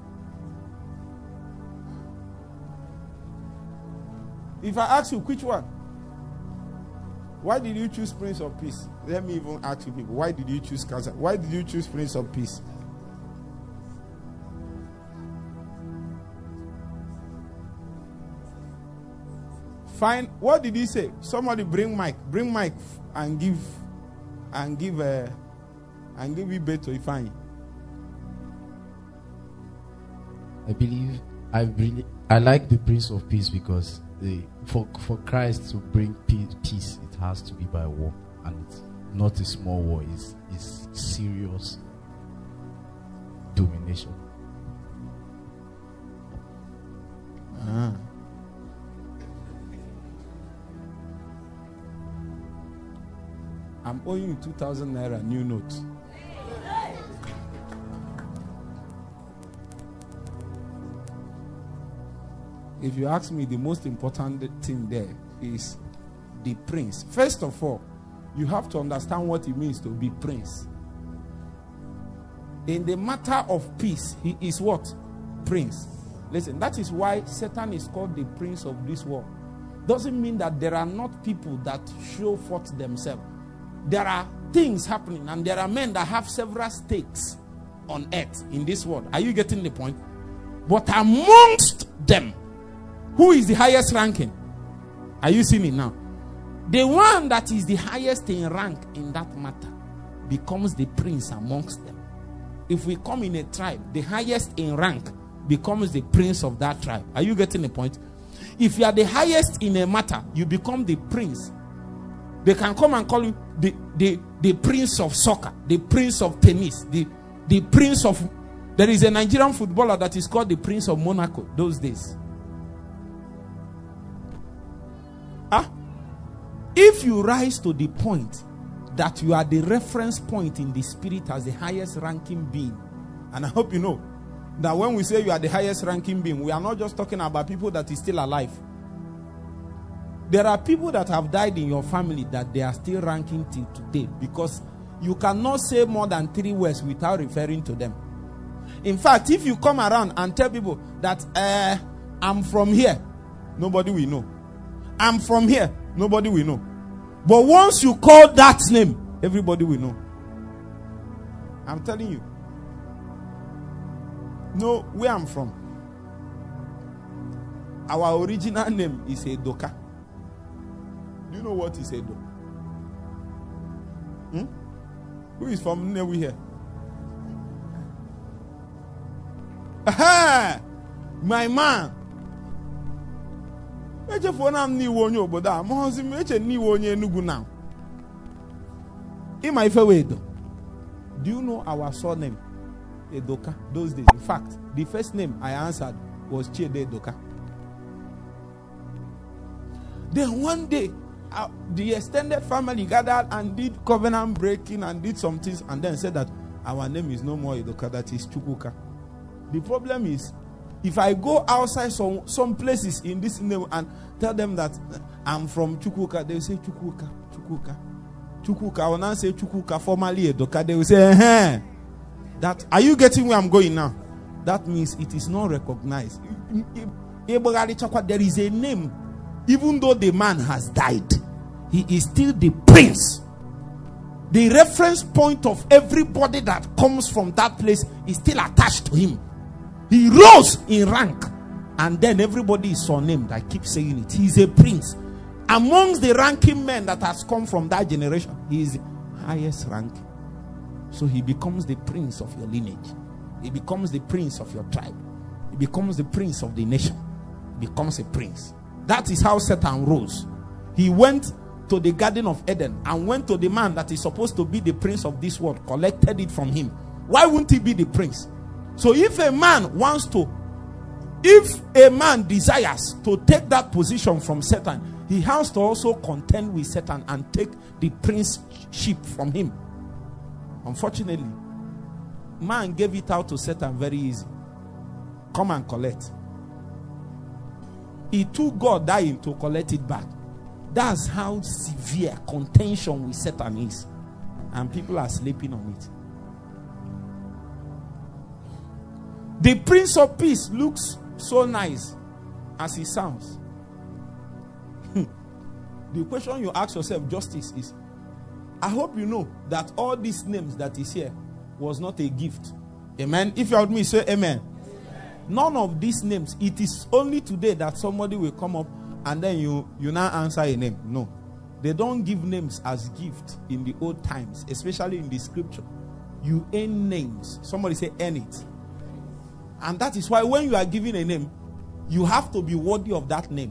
If I ask you which one? Why did you choose Prince of Peace? Let me even ask you people. Why did you choose Cancer? Why did you choose Prince of Peace? Fine. What did he say? Somebody bring mic. Bring mic and give and give uh, and give it back to Ifeanyi. I believe I really I like the Prince of Peace because the, for for Christ to bring peace, peace, it has to be by war, and it's not a small war. It's, it's serious domination. Ah. I'm owing you two thousand naira new note. If you ask me, the most important thing there is the prince. First of all, you have to understand what it means to be prince. In the matter of peace, he is what? Prince. Listen, that is why Satan is called the prince of this world. Doesn't mean that there are not people that show forth themselves. There are things happening, and there are men that have several stakes on earth in this world. Are you getting the point? But amongst them, who is the highest ranking? Are you seeing it now? The one that is the highest in rank in that matter becomes the prince amongst them. If we come in a tribe, the highest in rank becomes the prince of that tribe. Are you getting the point? If you are the highest in a matter, you become the prince. They can come and call you the, the, the prince of soccer, the prince of tennis, the, the prince of... There is a Nigerian footballer that is called the prince of Monaco those days. Ah, if you rise to the point that you are the reference point in the spirit as the highest ranking being, and I hope you know that when we say you are the highest ranking being, we are not just talking about people that is still alive. There are people that have died in your family that they are still ranking till today, because you cannot say more than three words without referring to them. In fact, if you come around and tell people that uh, I'm from here, nobody will know. I'm from here, nobody will know. But once you call that name, everybody will know. I'm telling you. Know where I'm from. Our original name is Edoka. Do you know what is Edo? Hmm? Who is from Nnewi here? Aha! My man. Eche fona am ni wo nyo obodo mo hozi me eche ni wo onye Enugu now. In my fair Edo. Do you know our surname? Edoka. Those days. In fact, the first name I answered was Chiede Edoka. Then one day, uh, the extended family gathered and did covenant breaking and did some things, and then said that our name is no more Edoka, that is Chukwuka. The problem is, if I go outside some, some places in this name and tell them that I'm from Chukwuka, they will say Chukwuka, Chukwuka, Chukwuka. I will not say Chukwuka, formerly Edoka. They will say, eh. That, are you getting where I'm going now? That means it is not recognized. There is a name. Even though the man has died, he is still the prince. The reference point of everybody that comes from that place is still attached to him. He rose in rank, and then everybody is surnamed. I keep saying it. He is a prince. Amongst the ranking men that has come from that generation, he is the highest rank. So he becomes the prince of your lineage. He becomes the prince of your tribe. He becomes the prince of the nation. He becomes a prince. That is how Satan rose. He went to the Garden of Eden and went to the man that is supposed to be the prince of this world, collected it from him. Why wouldn't he be the prince? So if a man wants to, if a man desires to take that position from Satan, he has to also contend with Satan and take the princeship from him. Unfortunately, man gave it out to Satan very easy. Come and collect. It took God dying to collect it back. That's how severe contention with Satan is. And people are sleeping on it. The Prince of Peace looks so nice as he sounds. The question you ask yourself, justice, is, I hope you know that all these names that is here was not a gift. Amen. If you are with me, say amen. None of these names. It is only today that somebody will come up and then you, you now answer a name. No. They don't give names as gift in the old times, especially in the scripture. You earn names. Somebody say earn it. And that is why when you are given a name, you have to be worthy of that name.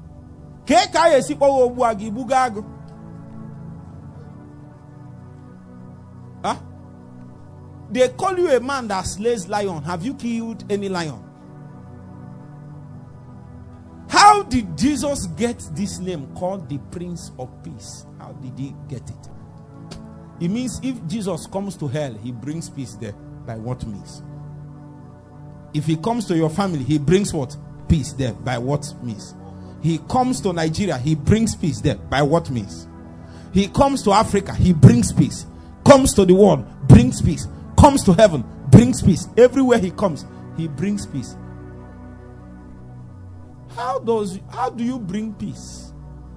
Huh? They call you a man that slays lion. Have you killed any lion? How did Jesus get this name called the Prince of Peace? How did he get it? It means if Jesus comes to hell, he brings peace there. By what means? If he comes to your family, he brings what? Peace there. By what means? He comes to Nigeria, he brings peace there. By what means? He comes to Africa, he brings peace. Comes to the world, brings peace. Comes to heaven, brings peace. Everywhere he comes, he brings peace. How does how do you bring peace?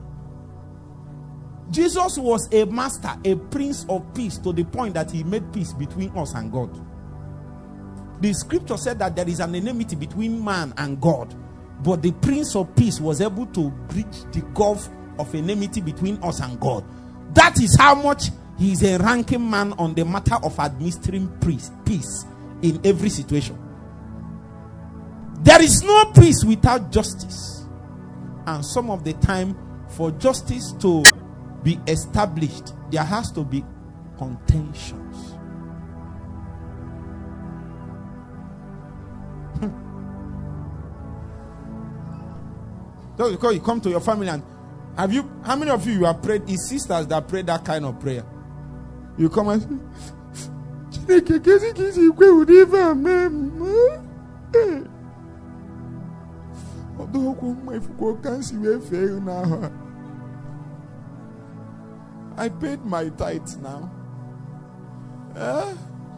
Jesus was a master, a prince of peace, to the point that he made peace between us and God. The scripture said that there is an enmity between man and God, but the Prince of Peace was able to bridge the gulf of enmity between us and God. That is how much he is a ranking man on the matter of administering peace in every situation. There is no peace without justice. And some of the time, for justice to be established, there has to be contentions. So because you come to your family and have you, how many of you you have prayed? Is sisters that pray that kind of prayer? You come and say, I paid my tithes now. Eh?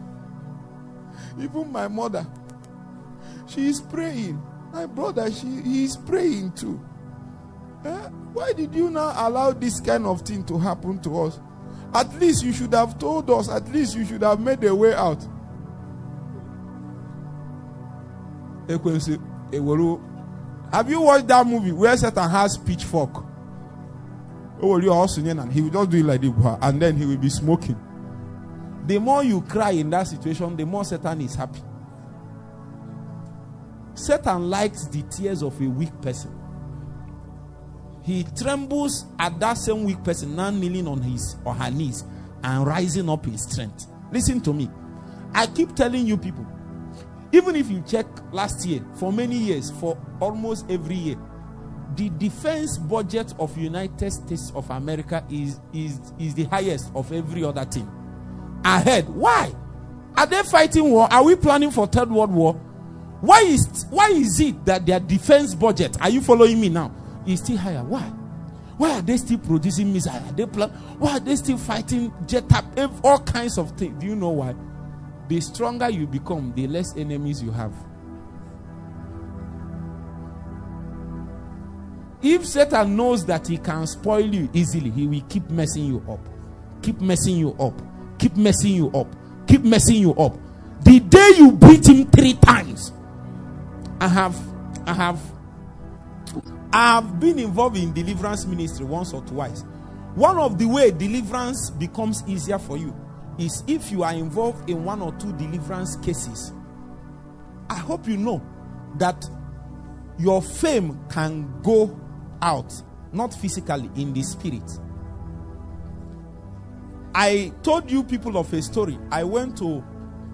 Even my mother, she is praying. My brother, she he is praying too. Eh? Why did you now allow this kind of thing to happen to us? At least you should have told us. At least you should have made a way out. Have you watched that movie where Satan has pitchfork? Oh, you also and he will just do it like this, and then he will be smoking. The more you cry in that situation, the more Satan is happy. Satan likes the tears of a weak person. He trembles at that same weak person now kneeling on his or her knees and rising up in strength. Listen to me. I keep telling you people, even if you check last year, for many years, for almost every year, the defense budget of United States of America is, is, is the highest of every other thing. Ahead. Why? Are they fighting war? Are we planning for third world war? Why is, why is it that their defense budget, are you following me now, is still higher? Why? Why are they still producing missiles? Are they plan- why are they still fighting jet up? All kinds of things. Do you know why? The stronger you become, the less enemies you have. If Satan knows that he can spoil you easily, he will keep messing you up. Keep messing you up. Keep messing you up. Keep messing you up. The day you beat him three times, I have, I have, I have been involved in deliverance ministry once or twice. One of the way deliverance becomes easier for you is if you are involved in one or two deliverance cases. I hope you know that your fame can go out, not physically, in the spirit. I told you people of a story. I went to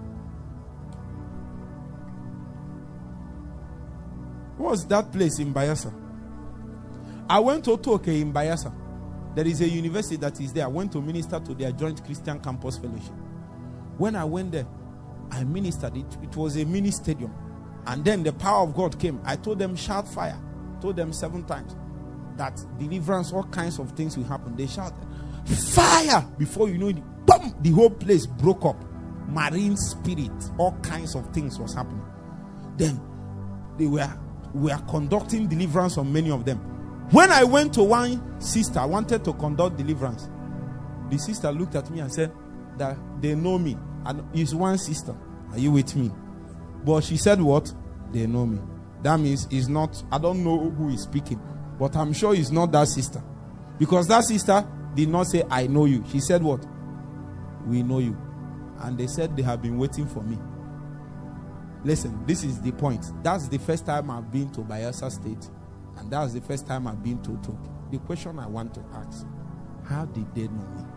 what was that place in Bayelsa? I went to Otoke in Bayelsa. There is a university that is there. I went to minister to their joint Christian campus fellowship. When I went there, I ministered. It, it was a mini stadium. And then the power of God came. I told them, shout fire. Told them seven times that deliverance, all kinds of things will happen. They shouted, fire! Before you know it, boom! The whole place broke up. Marine spirit, all kinds of things was happening. Then they were, were conducting deliverance on many of them. When I went to one sister, I wanted to conduct deliverance. The sister looked at me and said that they know me. And it's one sister. Are you with me? But she said what? They know me. That means it's not, I don't know who is speaking. But I'm sure it's not that sister. Because that sister did not say, I know you. She said what? We know you. And they said they have been waiting for me. Listen, this is the point. That's the first time I've been to Bayelsa State. And that's the first time I've been to Toki. The question I want to ask, how did they know me?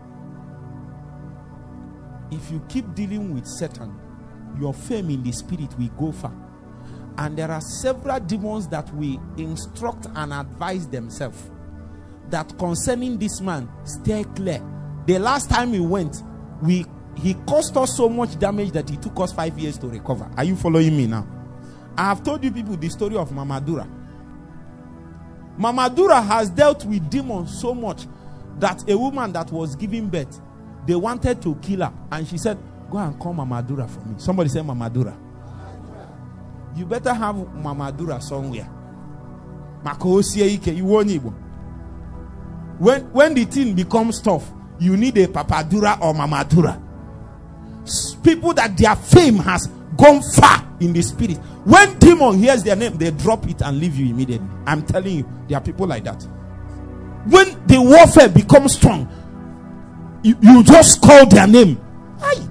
If you keep dealing with Satan, your fame in the spirit will go far. And there are several demons that will instruct and advise themselves that concerning this man, stay clear. The last time we went, we he caused us so much damage that it took us five years to recover. Are you following me now? I have told you people the story of Mama Dura. Mama Dura has dealt with demons so much that a woman that was giving birth, they wanted to kill her. And she said, go and call Mama Dura for me. Somebody say Mama Dura. You better have Mama Dura somewhere. When, when the thing becomes tough, you need a Papa Dura or Mama Dura. People that their fame has gone far in the spirit. When demon hears their name, they drop it and leave you immediately. I'm telling you, there are people like that. When the warfare becomes strong, you, you just call their name. Aye.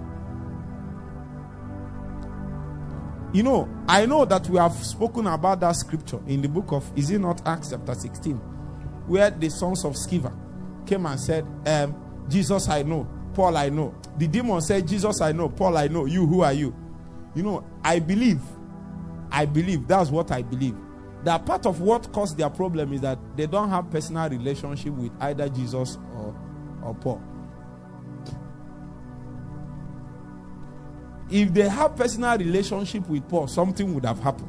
You know, I know that we have spoken about that scripture in the book of, is it not Acts chapter sixteen, where the sons of Sceva came and said, um, Jesus I know, Paul I know. The demon said, Jesus I know, Paul I know, you, who are you? You know, I believe, I believe, that's what I believe, that part of what caused their problem is that they don't have personal relationship with either Jesus or, or Paul. If they have personal relationship with Paul, something would have happened.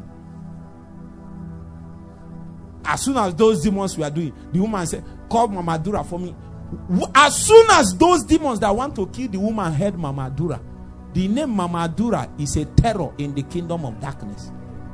As soon as those demons were doing, the woman said, call Mama Dura for me. As soon as those demons that want to kill the woman heard Mama Dura, the name Mama Dura is a terror in the kingdom of darkness.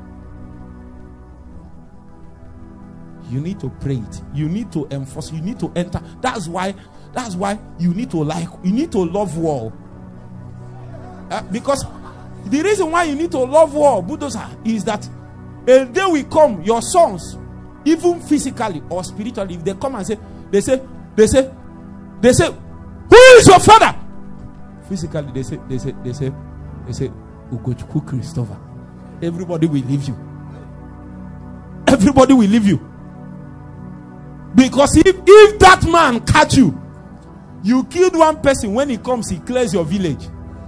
You need to pray it. You need to enforce. You need to enter. That's why. That's why you need to like. You need to love war. Uh, because the reason why you need to love war, bulldozer, is that a day will come, your sons, even physically or spiritually, if they come and say, they say, they say, they say, who is your father? Physically, they say, they say, they say, they say, Ugochukwu Christopher. Everybody will leave you. Everybody will leave you. Because if, if that man catch you, you killed one person, when he comes, he clears your village.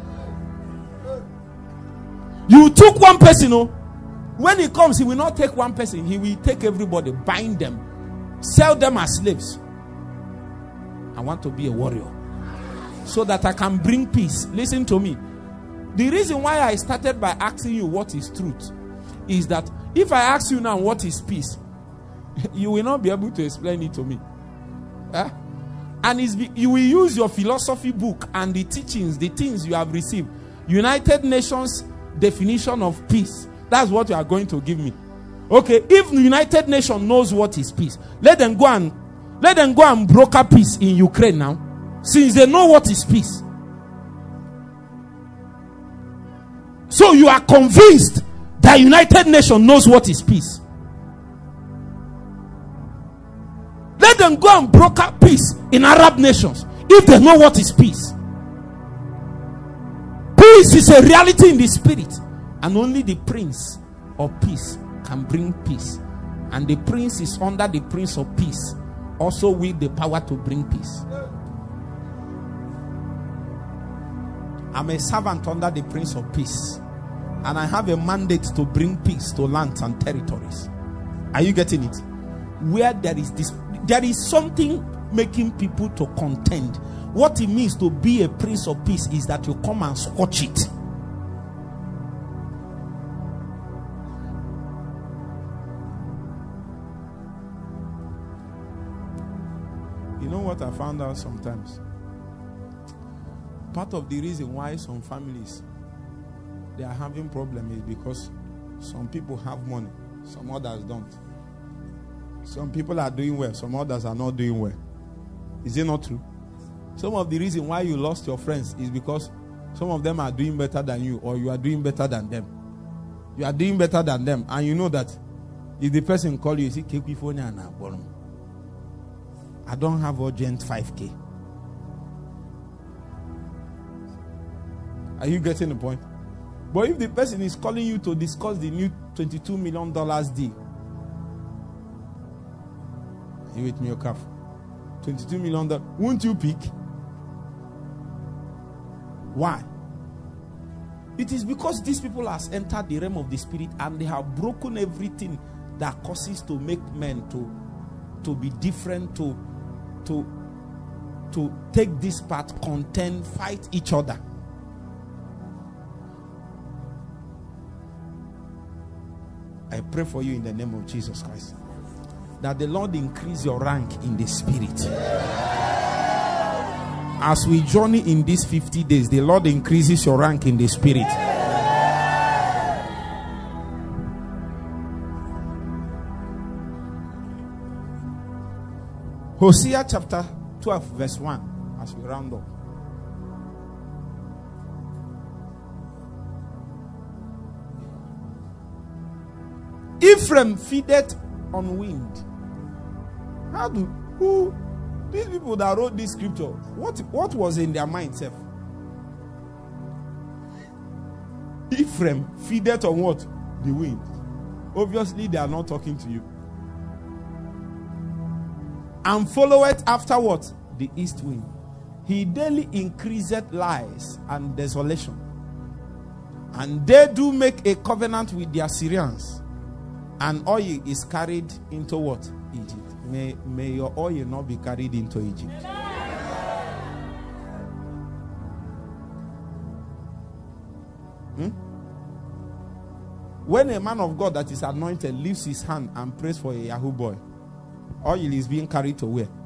You took one person, oh, when he comes, he will not take one person, he will take everybody, bind them, sell them as slaves. I want to be a warrior so that I can bring peace. Listen to me. The reason why I started by asking you what is truth is that if I ask you now what is peace, you will not be able to explain it to me. Eh? And it's be, you will use your philosophy book and the teachings, the things you have received. United Nations definition of peace. That's what you are going to give me. Okay, if the United Nations knows what is peace, let them go and let them go and broker peace in Ukraine now, since they know what is peace. So you are convinced that United Nations knows what is peace. Let them go and broker peace in Arab nations if they know what is peace. Peace is a reality in the spirit, and only the Prince of Peace can bring peace. And the Prince is under the Prince of Peace, also with the power to bring peace. I'm a servant under the Prince of Peace, and I have a mandate to bring peace to lands and territories. Are you getting it? Where there is this, there is something making people to contend. What it means to be a Prince of Peace is that you come and squash it. You know what I found out sometimes? Part of the reason why some families they are having problems is because some people have money, some others don't. Some people are doing well, some others are not doing well. Is it not true? Some of the reason why you lost your friends is because some of them are doing better than you, or you are doing better than them. You are doing better than them, and you know that if the person call you, you say, I don't have urgent five K. Are you getting the point? But if the person is calling you to discuss the new twenty-two million dollars deal, are you with me, your calf? twenty-two million dollars, won't you pick? Why? It is because these people have entered the realm of the spirit and they have broken everything that causes to make men to, to be different, to, to, to take this part, contend, fight each other. I pray for you in the name of Jesus Christ, that the Lord increase your rank in the spirit. As we journey in these fifty days, the Lord increases your rank in the spirit. Hosea chapter twelve verse one, as we round up. Ephraim feedeth on wind. How do who these people that wrote this scripture? What what was in their mind, self? Ephraim feedeth on what? The wind. Obviously, they are not talking to you. And followeth after what? The east wind. He daily increaseth lies and desolation. And they do make a covenant with the Assyrians. And oil is carried into what? Egypt. May, may your oil not be carried into Egypt. Hmm? When a man of God that is anointed lifts his hand and prays for a Yahoo boy, oil is being carried to where?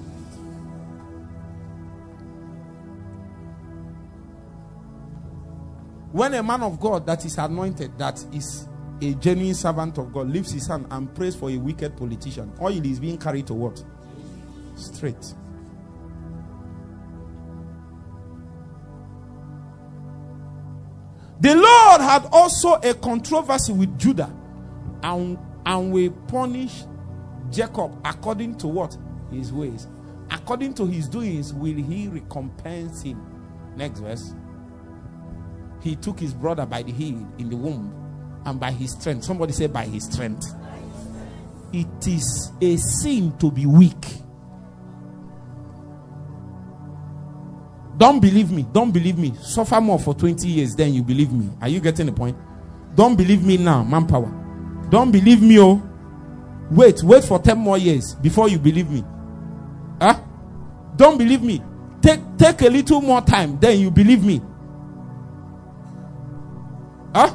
When a man of God that is anointed, that is a genuine servant of God, lifts his hand and prays for a wicked politician, oil is being carried to what? Straight. The Lord had also a controversy with Judah, and, and will punish Jacob according to what? His ways. According to his doings will he recompense him. Next verse. He took his brother by the heel in the womb, and by his strength. Somebody say by his strength. It is a sin to be weak. Don't believe me. Don't believe me. Suffer more for twenty years, then you believe me. Are you getting the point? Don't believe me now, manpower. Don't believe me, oh. Wait, wait for ten more years before you believe me. Huh? Don't believe me. Take, take a little more time, then you believe me. Huh?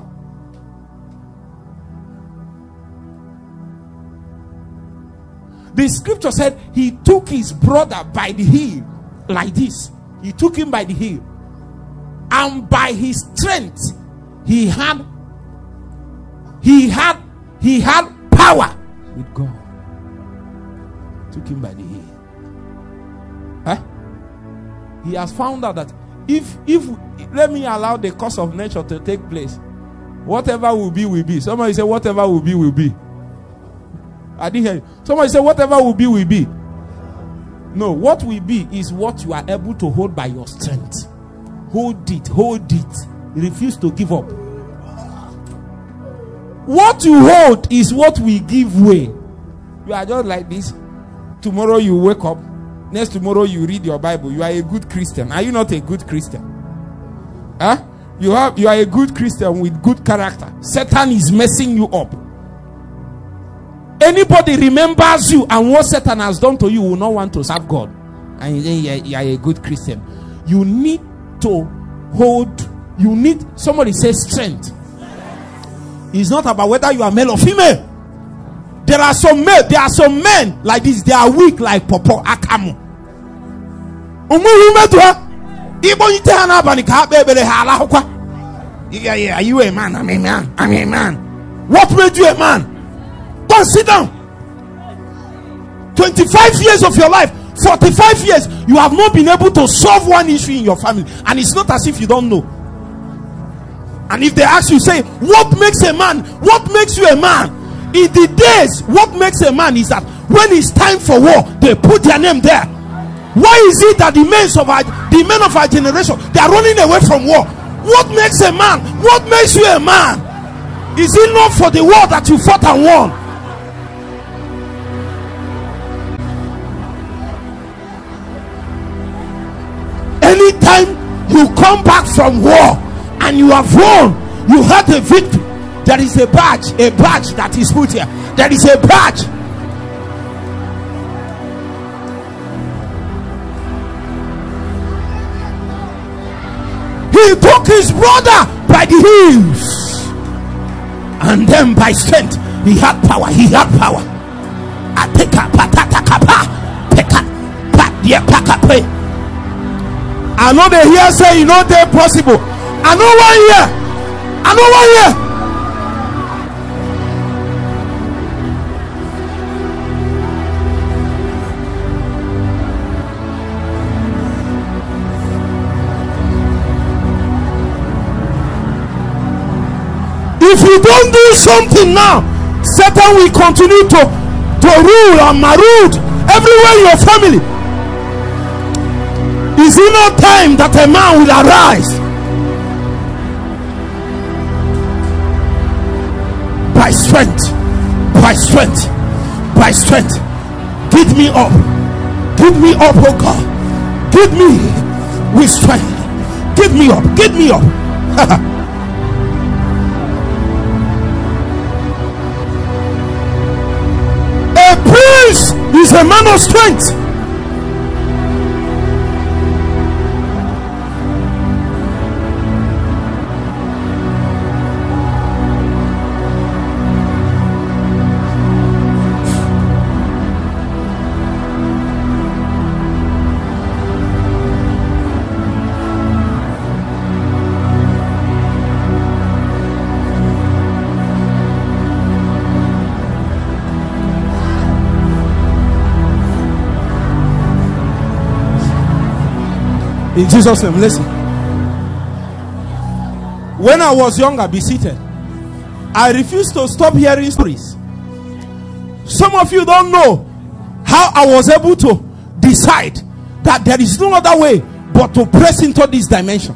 The scripture said he took his brother by the heel like this. He took him by the heel, and by his strength he had he had he had power with God. Took him by the heel. Huh? He has found out that if if let me allow the course of nature to take place, whatever will be will be. Somebody say whatever will be will be. I didn't hear you. Somebody say whatever will be will be. No, what will be is what you are able to hold by your strength. Hold it, hold it. Refuse to give up. What you hold is what we give way. You are just like this. Tomorrow you wake up. Next tomorrow you read your Bible. You are a good Christian. Are you not a good Christian? Huh? You have you are a good Christian with good character. Satan is messing you up. Anybody remembers you and what Satan has done to you will not want to serve God. And you say you are a good Christian. You need to hold. You need, somebody say strength. It's not about whether you are male or female. There are some men, there are some men like this, they are weak like Popo Akamu. Yeah, yeah, are you a man? I'm a man. I'm a man. What made you a man? Don't sit down. twenty-five years of your life, forty-five years, you have not been able to solve one issue in your family. And it's not as if you don't know. And if they ask you, say, what makes a man? What makes you a man? In the days, what makes a man is that when it's time for war, they put their name there. Why is it that the men of our, the men of our generation, they are running away from war? What makes a man? What makes you a man? Is it not for the war that you fought and won? Anytime you come back from war and you have won, you had a victory, there is a badge, a badge that is put here. There is a badge. He took his brother by the heels, and then by strength he had power. He had power. I know they hear say you know they're possible. I know one here. I know one here. If you don't do something now, Satan will continue to, to rule and maraude everywhere in your family. Is it not time that a man will arise? By strength, by strength, by strength. Give me up. Give me up, oh God. Give me with strength. Give me up. Give me up. A prince is a man of strength. In Jesus' name, listen. When I was younger, be seated, I refused to stop hearing stories. Some of you don't know how I was able to decide that there is no other way but to press into this dimension.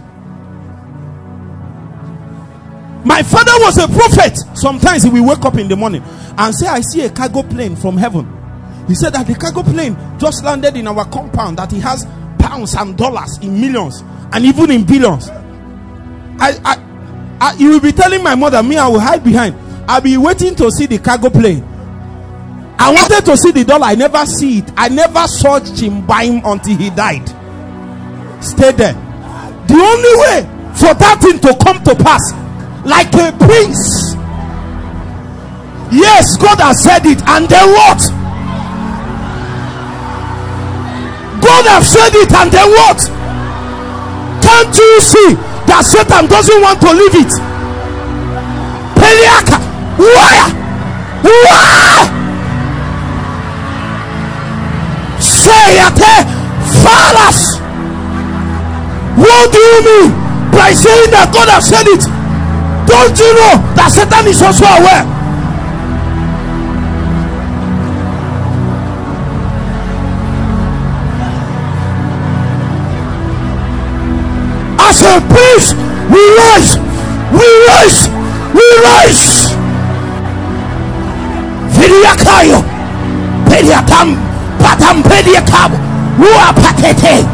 My father was a prophet. Sometimes he will wake up in the morning and say, I see a cargo plane from heaven. He said that the cargo plane just landed in our compound, that he has pounds and dollars in millions and even in billions. I, I, I, you will be telling my mother, me, I will hide behind. I'll be waiting to see the cargo plane. I wanted to see the dollar. I never see it. I never saw him buy him until he died. Stay there. The only way for that thing to come to pass, like a prince. Yes, God has said it, and then what? God has said it, and then what? Can't you see that Satan doesn't want to leave it? Peliaka, wire, wire. Say it, fathers. What do you mean by saying that God has said it? Don't you know that Satan is also aware? As a priest, we rise, we rise, we rise. Viriakayo, Pediatam, Patam Pediakab, Rua Patete.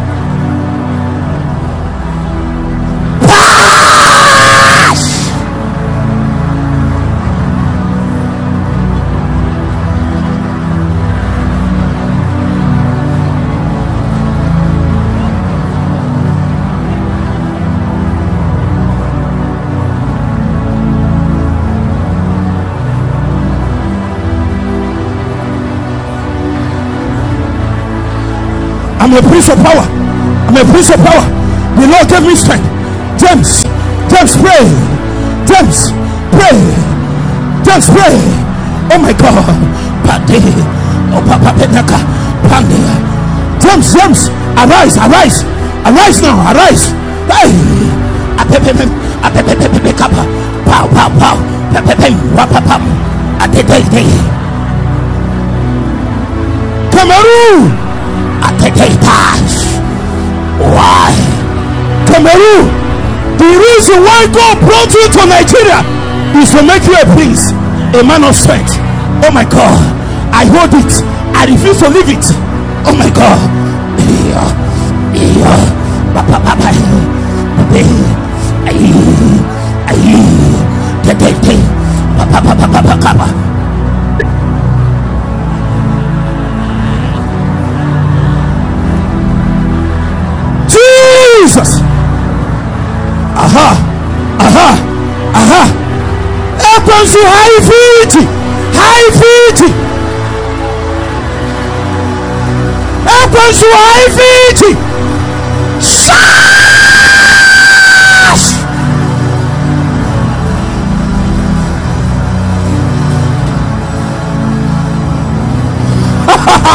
I'm a prince of power. I'm a prince of power. The Lord gave me strength. James, James, pray. James, pray. James, pray. Oh my God. Pande. Oh Papa Penaka. Pande. James, James, arise, arise, arise now, arise. Hey. Apepem, apepem, kapa. Pow, pow, pow. Apepem, wapapam. Atete. Cameroon. Why? Cameroon, the reason why God brought you to Nigeria is to make you a prince, a man of strength. Oh my God, I hold it. I refuse to leave it. Oh my God. Jesus. Aha, aha, aha. Happens to high feet, high feet. Happens to high feet. Sash. Ha ha ha.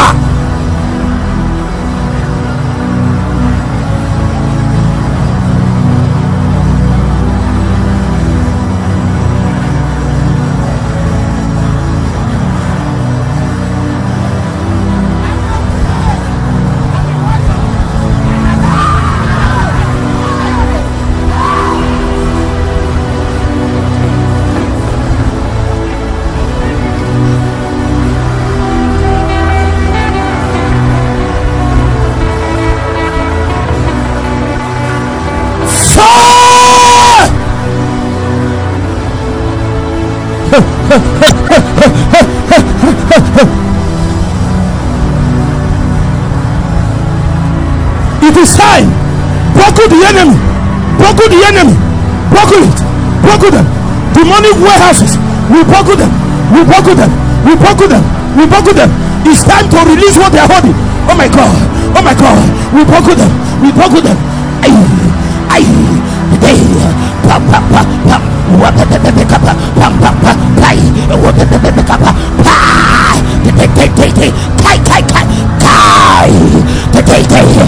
It is time. Buckle the enemy. Buckle the enemy. Buckle it. Buckle them. Demonic warehouses. We buckle them. We buckle them. We buckle them. We buckle them. It's time to release what they are holding. Oh my God. Oh my God. We buckle them. We buckle them. Aye. Aye. Hey. Pa pa pa pa. What the the the pa pa pa pa. Kai. What the the the pa pa. Kai. Kai kai kai. Kai kai kai. Kai. Kai kai.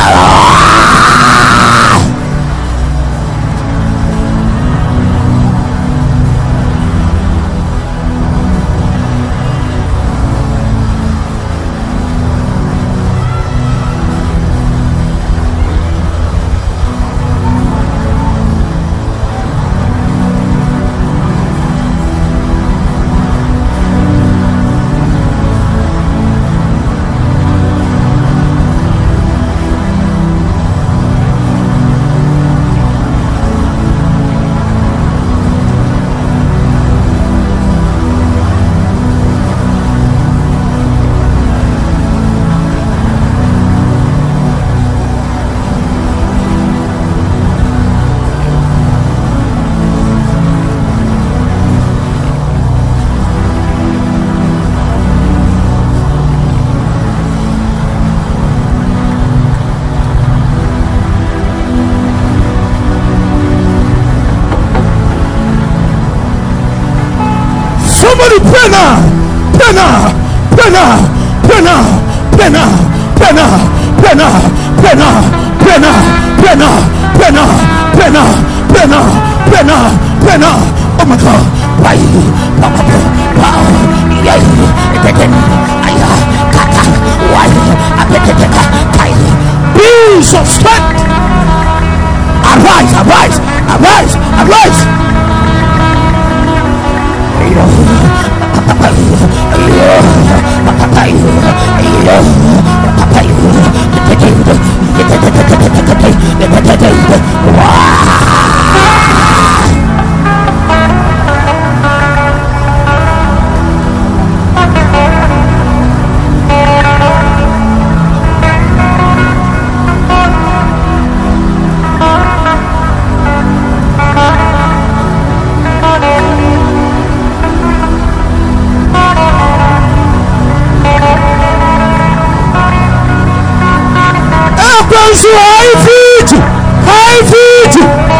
Somebody pray now, pray now, pray now, pray now, pray now, pray now, pray now, pray now, pray now, pray now, pray now, pray now, pray now, pray now, pray now. Oh my God! Why? Peace of strength. Arise, arise, arise, arise. High feet, high feet.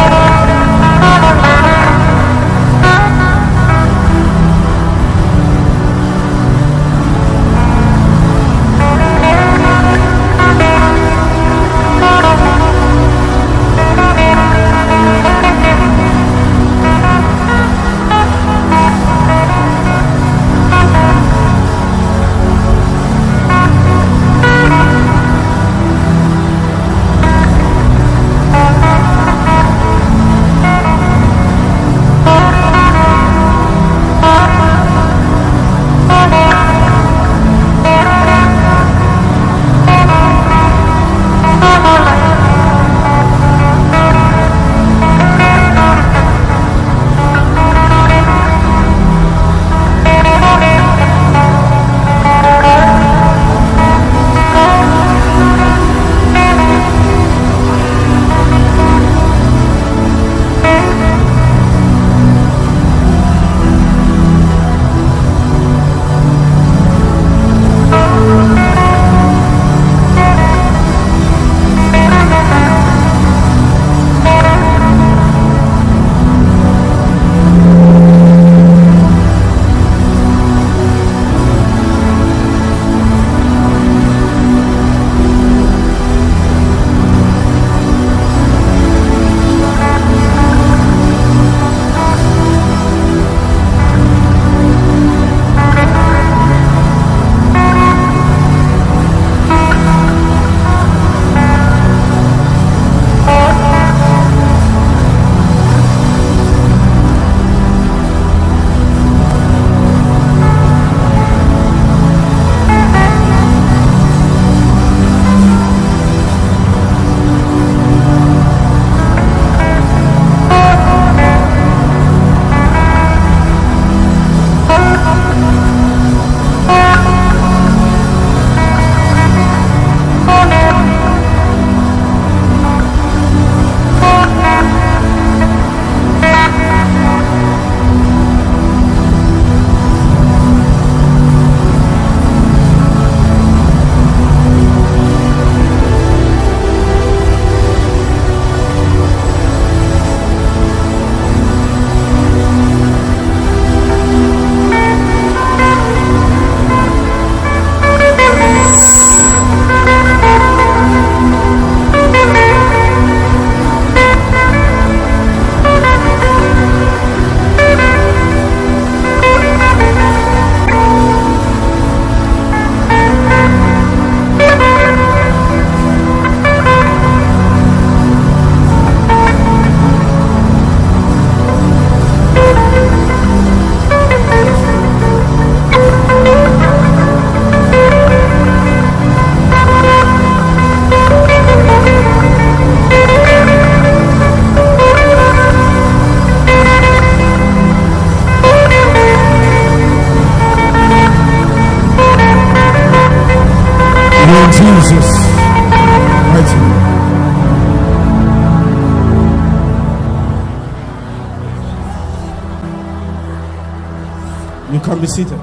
You can be seated.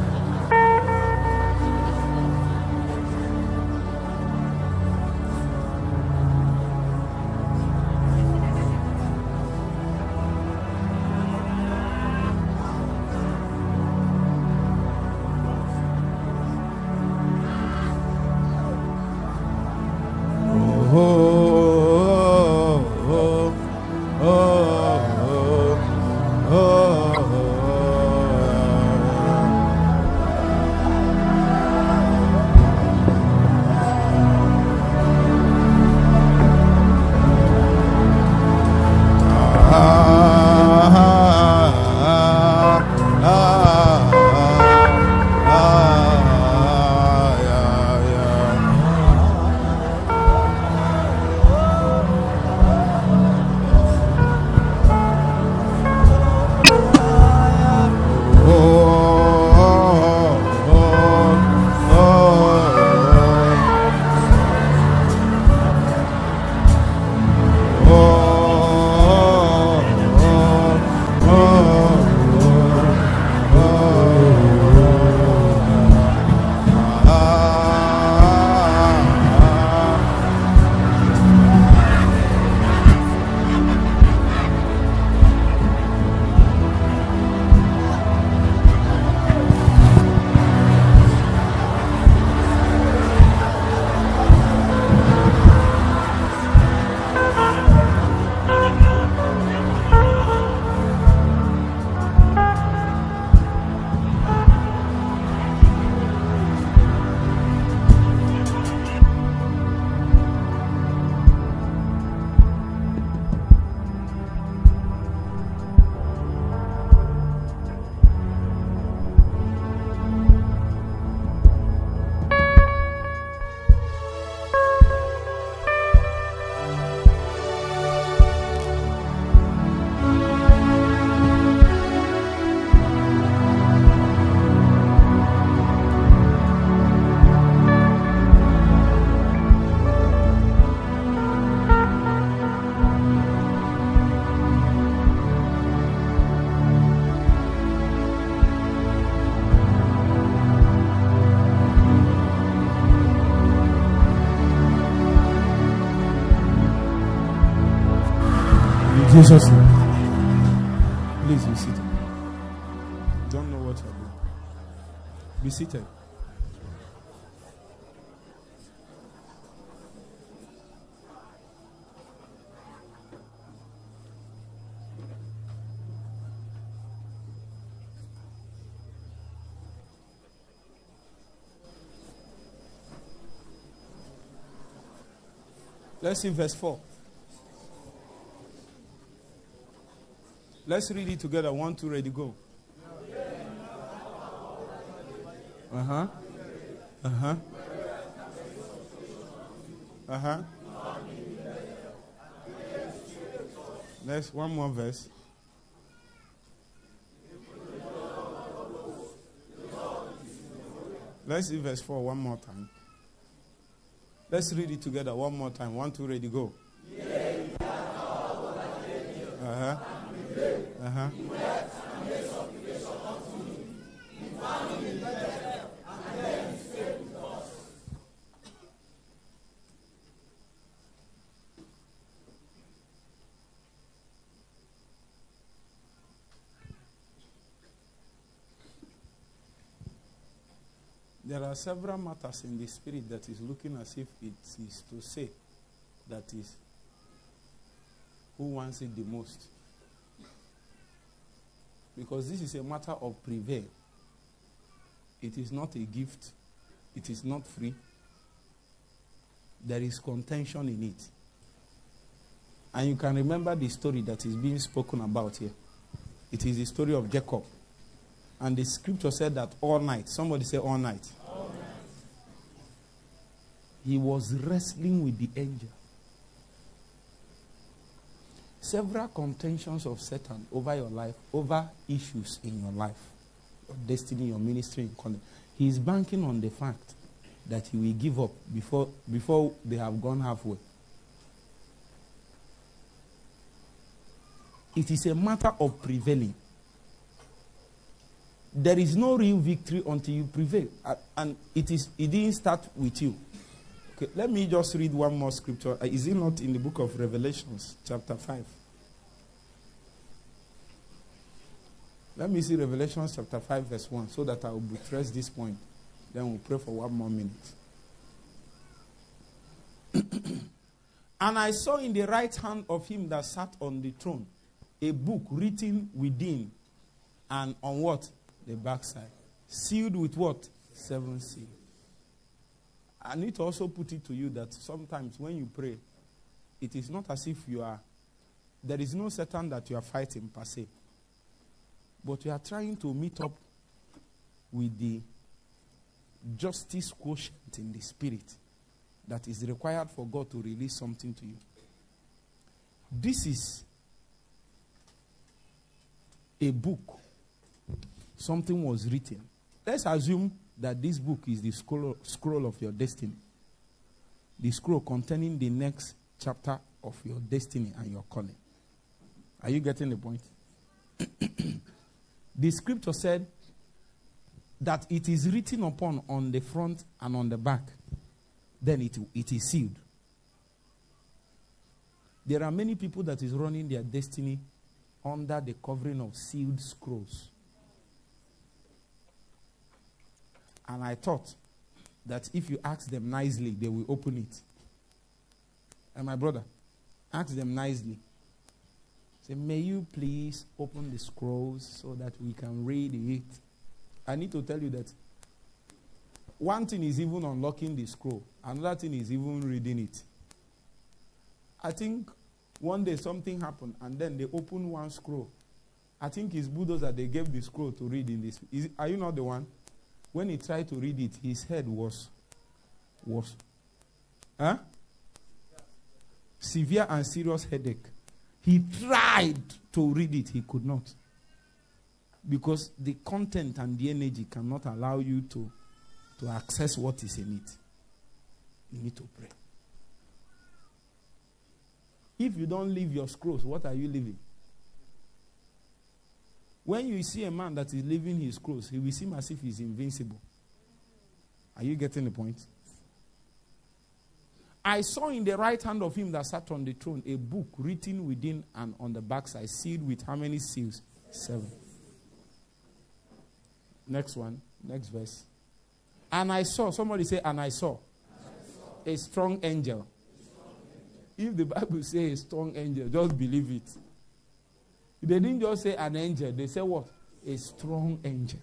Jesus' name. Please be seated. Don't know what you're doing. Be seated. Let's see verse four. Let's read it together. One, two, ready, go. Uh-huh. Uh-huh. Uh-huh. Next, one more verse. Let's see verse four one more time. Let's read it together one more time. One, two, ready, go. Uh-huh. Uh-huh. There are several matters in the spirit that is looking as if it is to say that is who wants it the most. Because this is a matter of prevail. It is not a gift. It is not free. There is contention in it. And you can remember the story that is being spoken about here. It is the story of Jacob. And the scripture said that all night, somebody say all night. All night. He was wrestling with the angel. Several contentions of Satan over your life, over issues in your life, your destiny, your ministry. He is banking on the fact that he will give up before, before they have gone halfway. It is a matter of prevailing. There is no real victory until you prevail. And it is it didn't start with you. Okay, let me just read one more scripture. Is it not in the book of Revelations, chapter five? Let me see Revelation chapter five, verse one, so that I will buttress this point. Then we'll pray for one more minute. And I saw in the right hand of him that sat on the throne a book written within and on what? The backside. Sealed with what? Seven seals. I need to also put it to you that sometimes when you pray, it is not as if you are, there is no Satan that you are fighting per se. But you are trying to meet up with the justice quotient in the spirit that is required for God to release something to you. This is a book. Something was written. Let's assume that this book is the scroll, scroll of your destiny. The scroll containing the next chapter of your destiny and your calling. Are you getting the point? The scripture said that it is written upon on the front and on the back. Then it, it is sealed. There are many people that is running their destiny under the covering of sealed scrolls. And I thought that if you ask them nicely, they will open it. And my brother, ask them nicely. Say, may you please open the scrolls so that we can read it. I need to tell you that one thing is even unlocking the scroll. Another thing is even reading it. I think one day something happened and then they opened one scroll. I think it's Bulldozer they gave the scroll to read in this. Is, are you not the one? When he tried to read it, his head was, was, huh? Severe and serious headache. He tried to read it, he could not. Because the content and the energy cannot allow you to, to access what is in it. You need to pray. If you don't leave your scrolls, what are you leaving? When you see a man that is leaving his scrolls, he will seem as if he's invincible. Are you getting the point? I saw in the right hand of him that sat on the throne a book written within and on the backside, sealed with how many seals? Seven. Next one. Next verse. And I saw, somebody say, and I saw, and I saw. A strong angel. A strong angel. If the Bible says a strong angel, just believe it. They didn't just say an angel. They said what? A strong angel.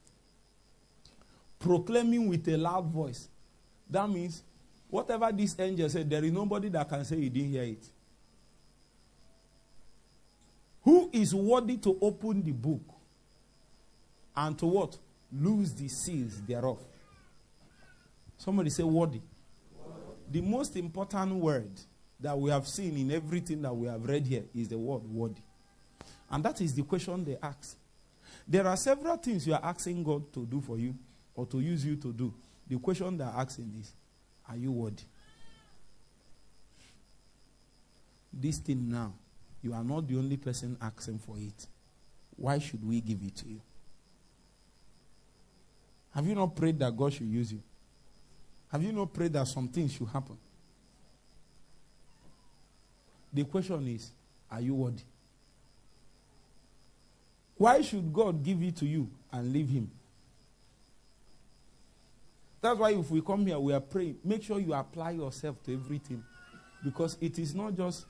Proclaiming with a loud voice. That means, whatever this angel said, there is nobody that can say he didn't hear it. Who is worthy to open the book and to what? Loose the seals thereof. Somebody say worthy. Worthy. The most important word that we have seen in everything that we have read here is the word worthy. And that is the question they ask. There are several things you are asking God to do for you or to use you to do. The question they are asking is, are you worthy? This thing now, you are not the only person asking for it. Why should we give it to you? Have you not prayed that God should use you? Have you not prayed that some things should happen? The question is, are you worthy? Why should God give it to you and leave him? That's why if we come here, we are praying. Make sure you apply yourself to everything. Because it is not just,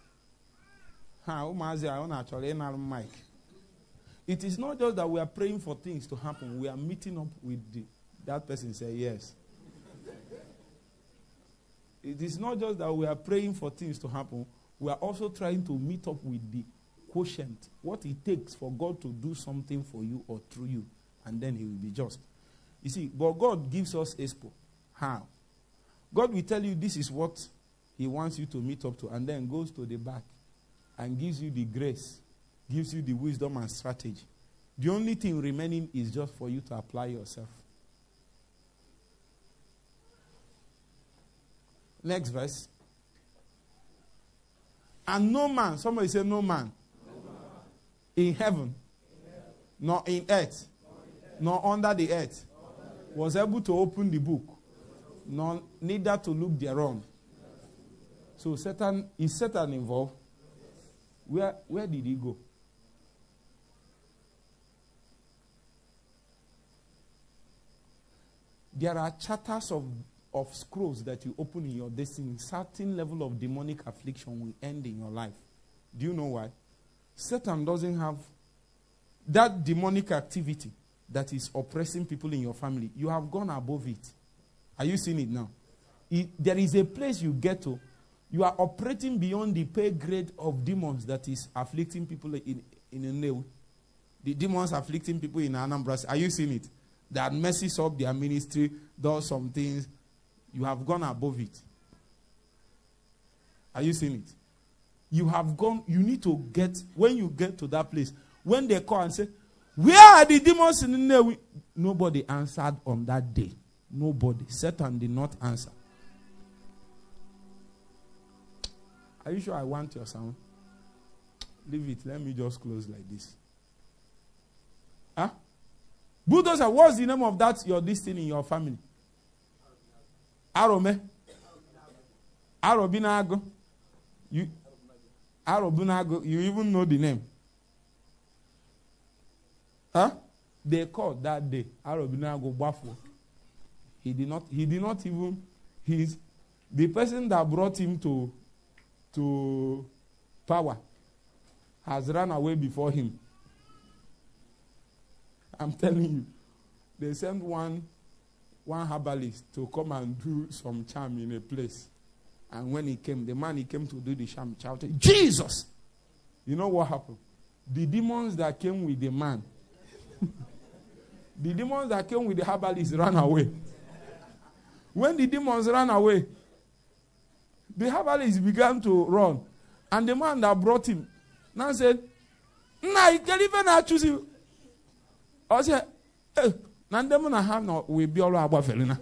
it is not just that we are praying for things to happen. We are meeting up with the, that person say yes. It is not just that we are praying for things to happen. We are also trying to meet up with the quotient, what it takes for God to do something for you or through you, and then he will be just. You see, but God gives us expo. How? God will tell you this is what he wants you to meet up to, and then goes to the back and gives you the grace, gives you the wisdom and strategy. The only thing remaining is just for you to apply yourself. Next verse. And no man, somebody say no man, in heaven, nor in earth, nor under the earth was able to open the book, nor neither to look thereon. So Satan, is Satan involved? Where, where did he go? There are chapters of, of scrolls that you open in your destiny. Certain level of demonic affliction will end in your life. Do you know why? Satan doesn't have that demonic activity that is oppressing people in your family. You have gone above it. Are you seeing it now? It, there is a place you get to. You are operating beyond the pay grade of demons that is afflicting people in, in a new. The demons afflicting people in Anambra. Are you seeing it? That messes up their ministry, does some things. You have gone above it. Are you seeing it? You have gone, you need to get, when you get to that place, when they call and say, where are the demons in there? Nobody answered on that day. Nobody. Satan did not answer. Are you sure I want your sound? Leave it. Let me just close like this. Huh? Bulldozer, what's the name of that, your destiny in your family? Arome? Arobinago? You, Arobinago, you even know the name. Huh? They called that day Arobinago Bafo. He did not, he did not even, he's, the person that brought him to, to power has run away before him. I'm telling you, they sent one, one herbalist to come and do some charm in a place. And when he came, the man he came to do the charm shouted, Jesus! You know what happened? The demons that came with the man, the demons that came with the herbalist ran away. When the demons ran away, the herbalist began to run. And the man that brought him now said, nah, you can't even not choose you. I said, hey, Nandemuna have no, we be all about Felina.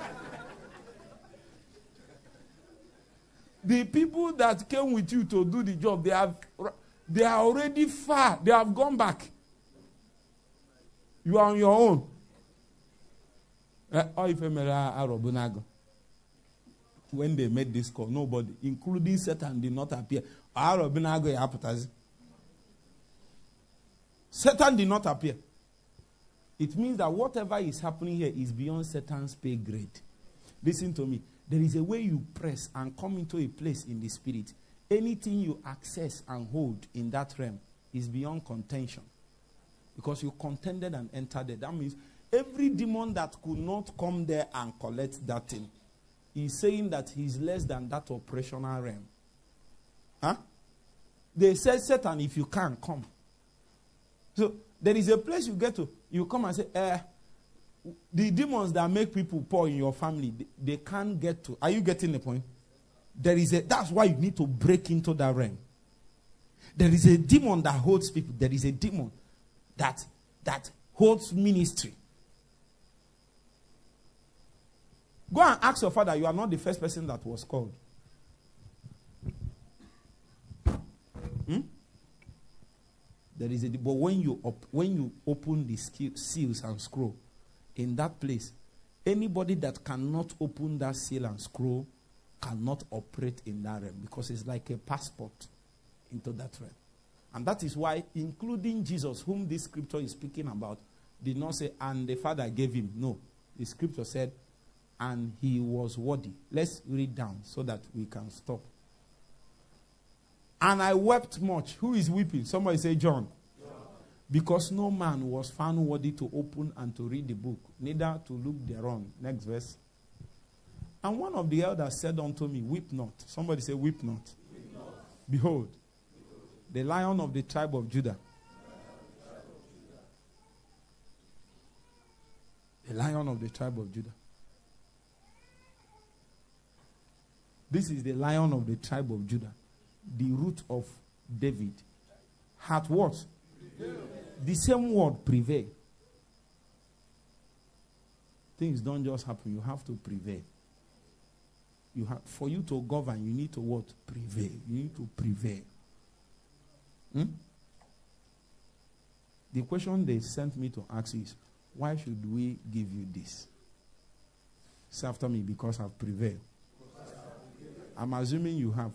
The people that came with you to do the job, they have, they are already far. They have gone back. You are on your own. When they made this call, nobody, including Satan, did not appear. Satan did not appear. It means that whatever is happening here is beyond Satan's pay grade. Listen to me. There is a way you press and come into a place in the spirit. Anything you access and hold in that realm is beyond contention. Because you contended and entered it. That means every demon that could not come there and collect that thing is saying that he's less than that operational realm. Huh? They said, Satan, if you can, come. So there is a place you get to. You come and say, eh, the demons that make people poor in your family, they, they can't get to. Are you getting the point? There is a, that's why you need to break into that realm. There is a demon that holds people. There is a demon that, that holds ministry. Go and ask your father. You are not the first person that was called. Hmm? There is a, but when you op, when you open the skill, seals and scroll, in that place, anybody that cannot open that seal and scroll cannot operate in that realm, because it's like a passport into that realm. And that is why, including Jesus, whom this scripture is speaking about, did not say, and the Father gave him. No. The scripture said, and he was worthy. Let's read down so that we can stop. And I wept much. Who is weeping? Somebody say John. John. Because no man was found worthy to open and to read the book, neither to look thereon. Next verse. And one of the elders said unto me, weep not. Somebody say, weep not. Weep not. Behold, Behold, the Lion of the tribe of Judah. The Lion of the tribe of Judah. This is the Lion of the tribe of Judah. The root of David. Had what? Prevail. The same word, prevail. Things don't just happen. You have to prevail. You have, for you to govern, you need to what? Prevail. You need to prevail. Hmm? The question they sent me to ask is, Why should we give you this? Say after me, because I've prevailed. I'm assuming you have.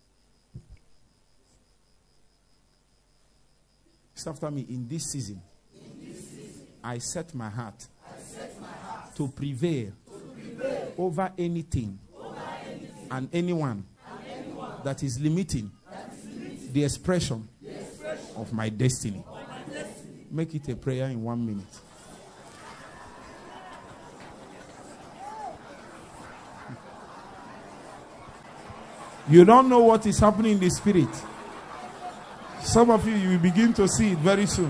Say after me, in this season, in this season I set my heart, I set my heart to, prevail to prevail over anything, over anything and, anyone and anyone that is limiting, that is limiting the, expression the expression of my destiny. Of my destiny. Make it a prayer in one minute. You don't know what is happening in the spirit. Some of you, you will begin to see it very soon.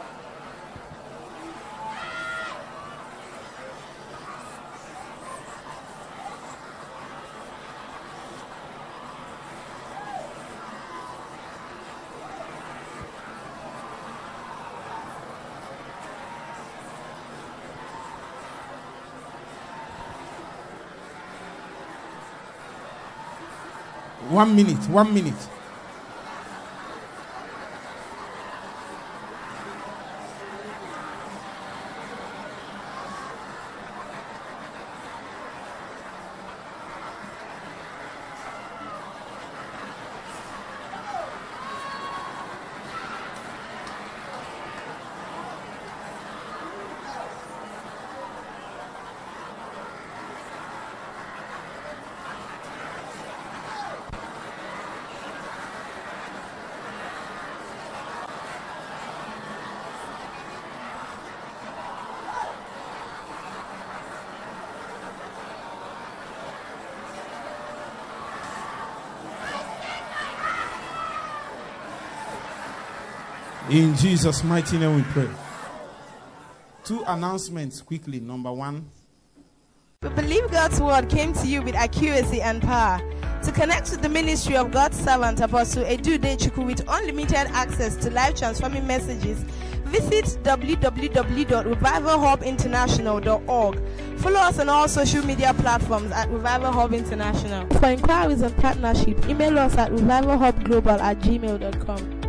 One minute, one minute. In Jesus' mighty name we pray. Two announcements quickly. Number one. We believe God's word came to you with accuracy and power. To connect with the ministry of God's servant, Apostle Edu Dechukwu, with unlimited access to life-transforming messages, visit w w w dot revival hub international dot org. Follow us on all social media platforms at Revival Hub International. For inquiries and partnership, email us at revival hub global at gmail dot com.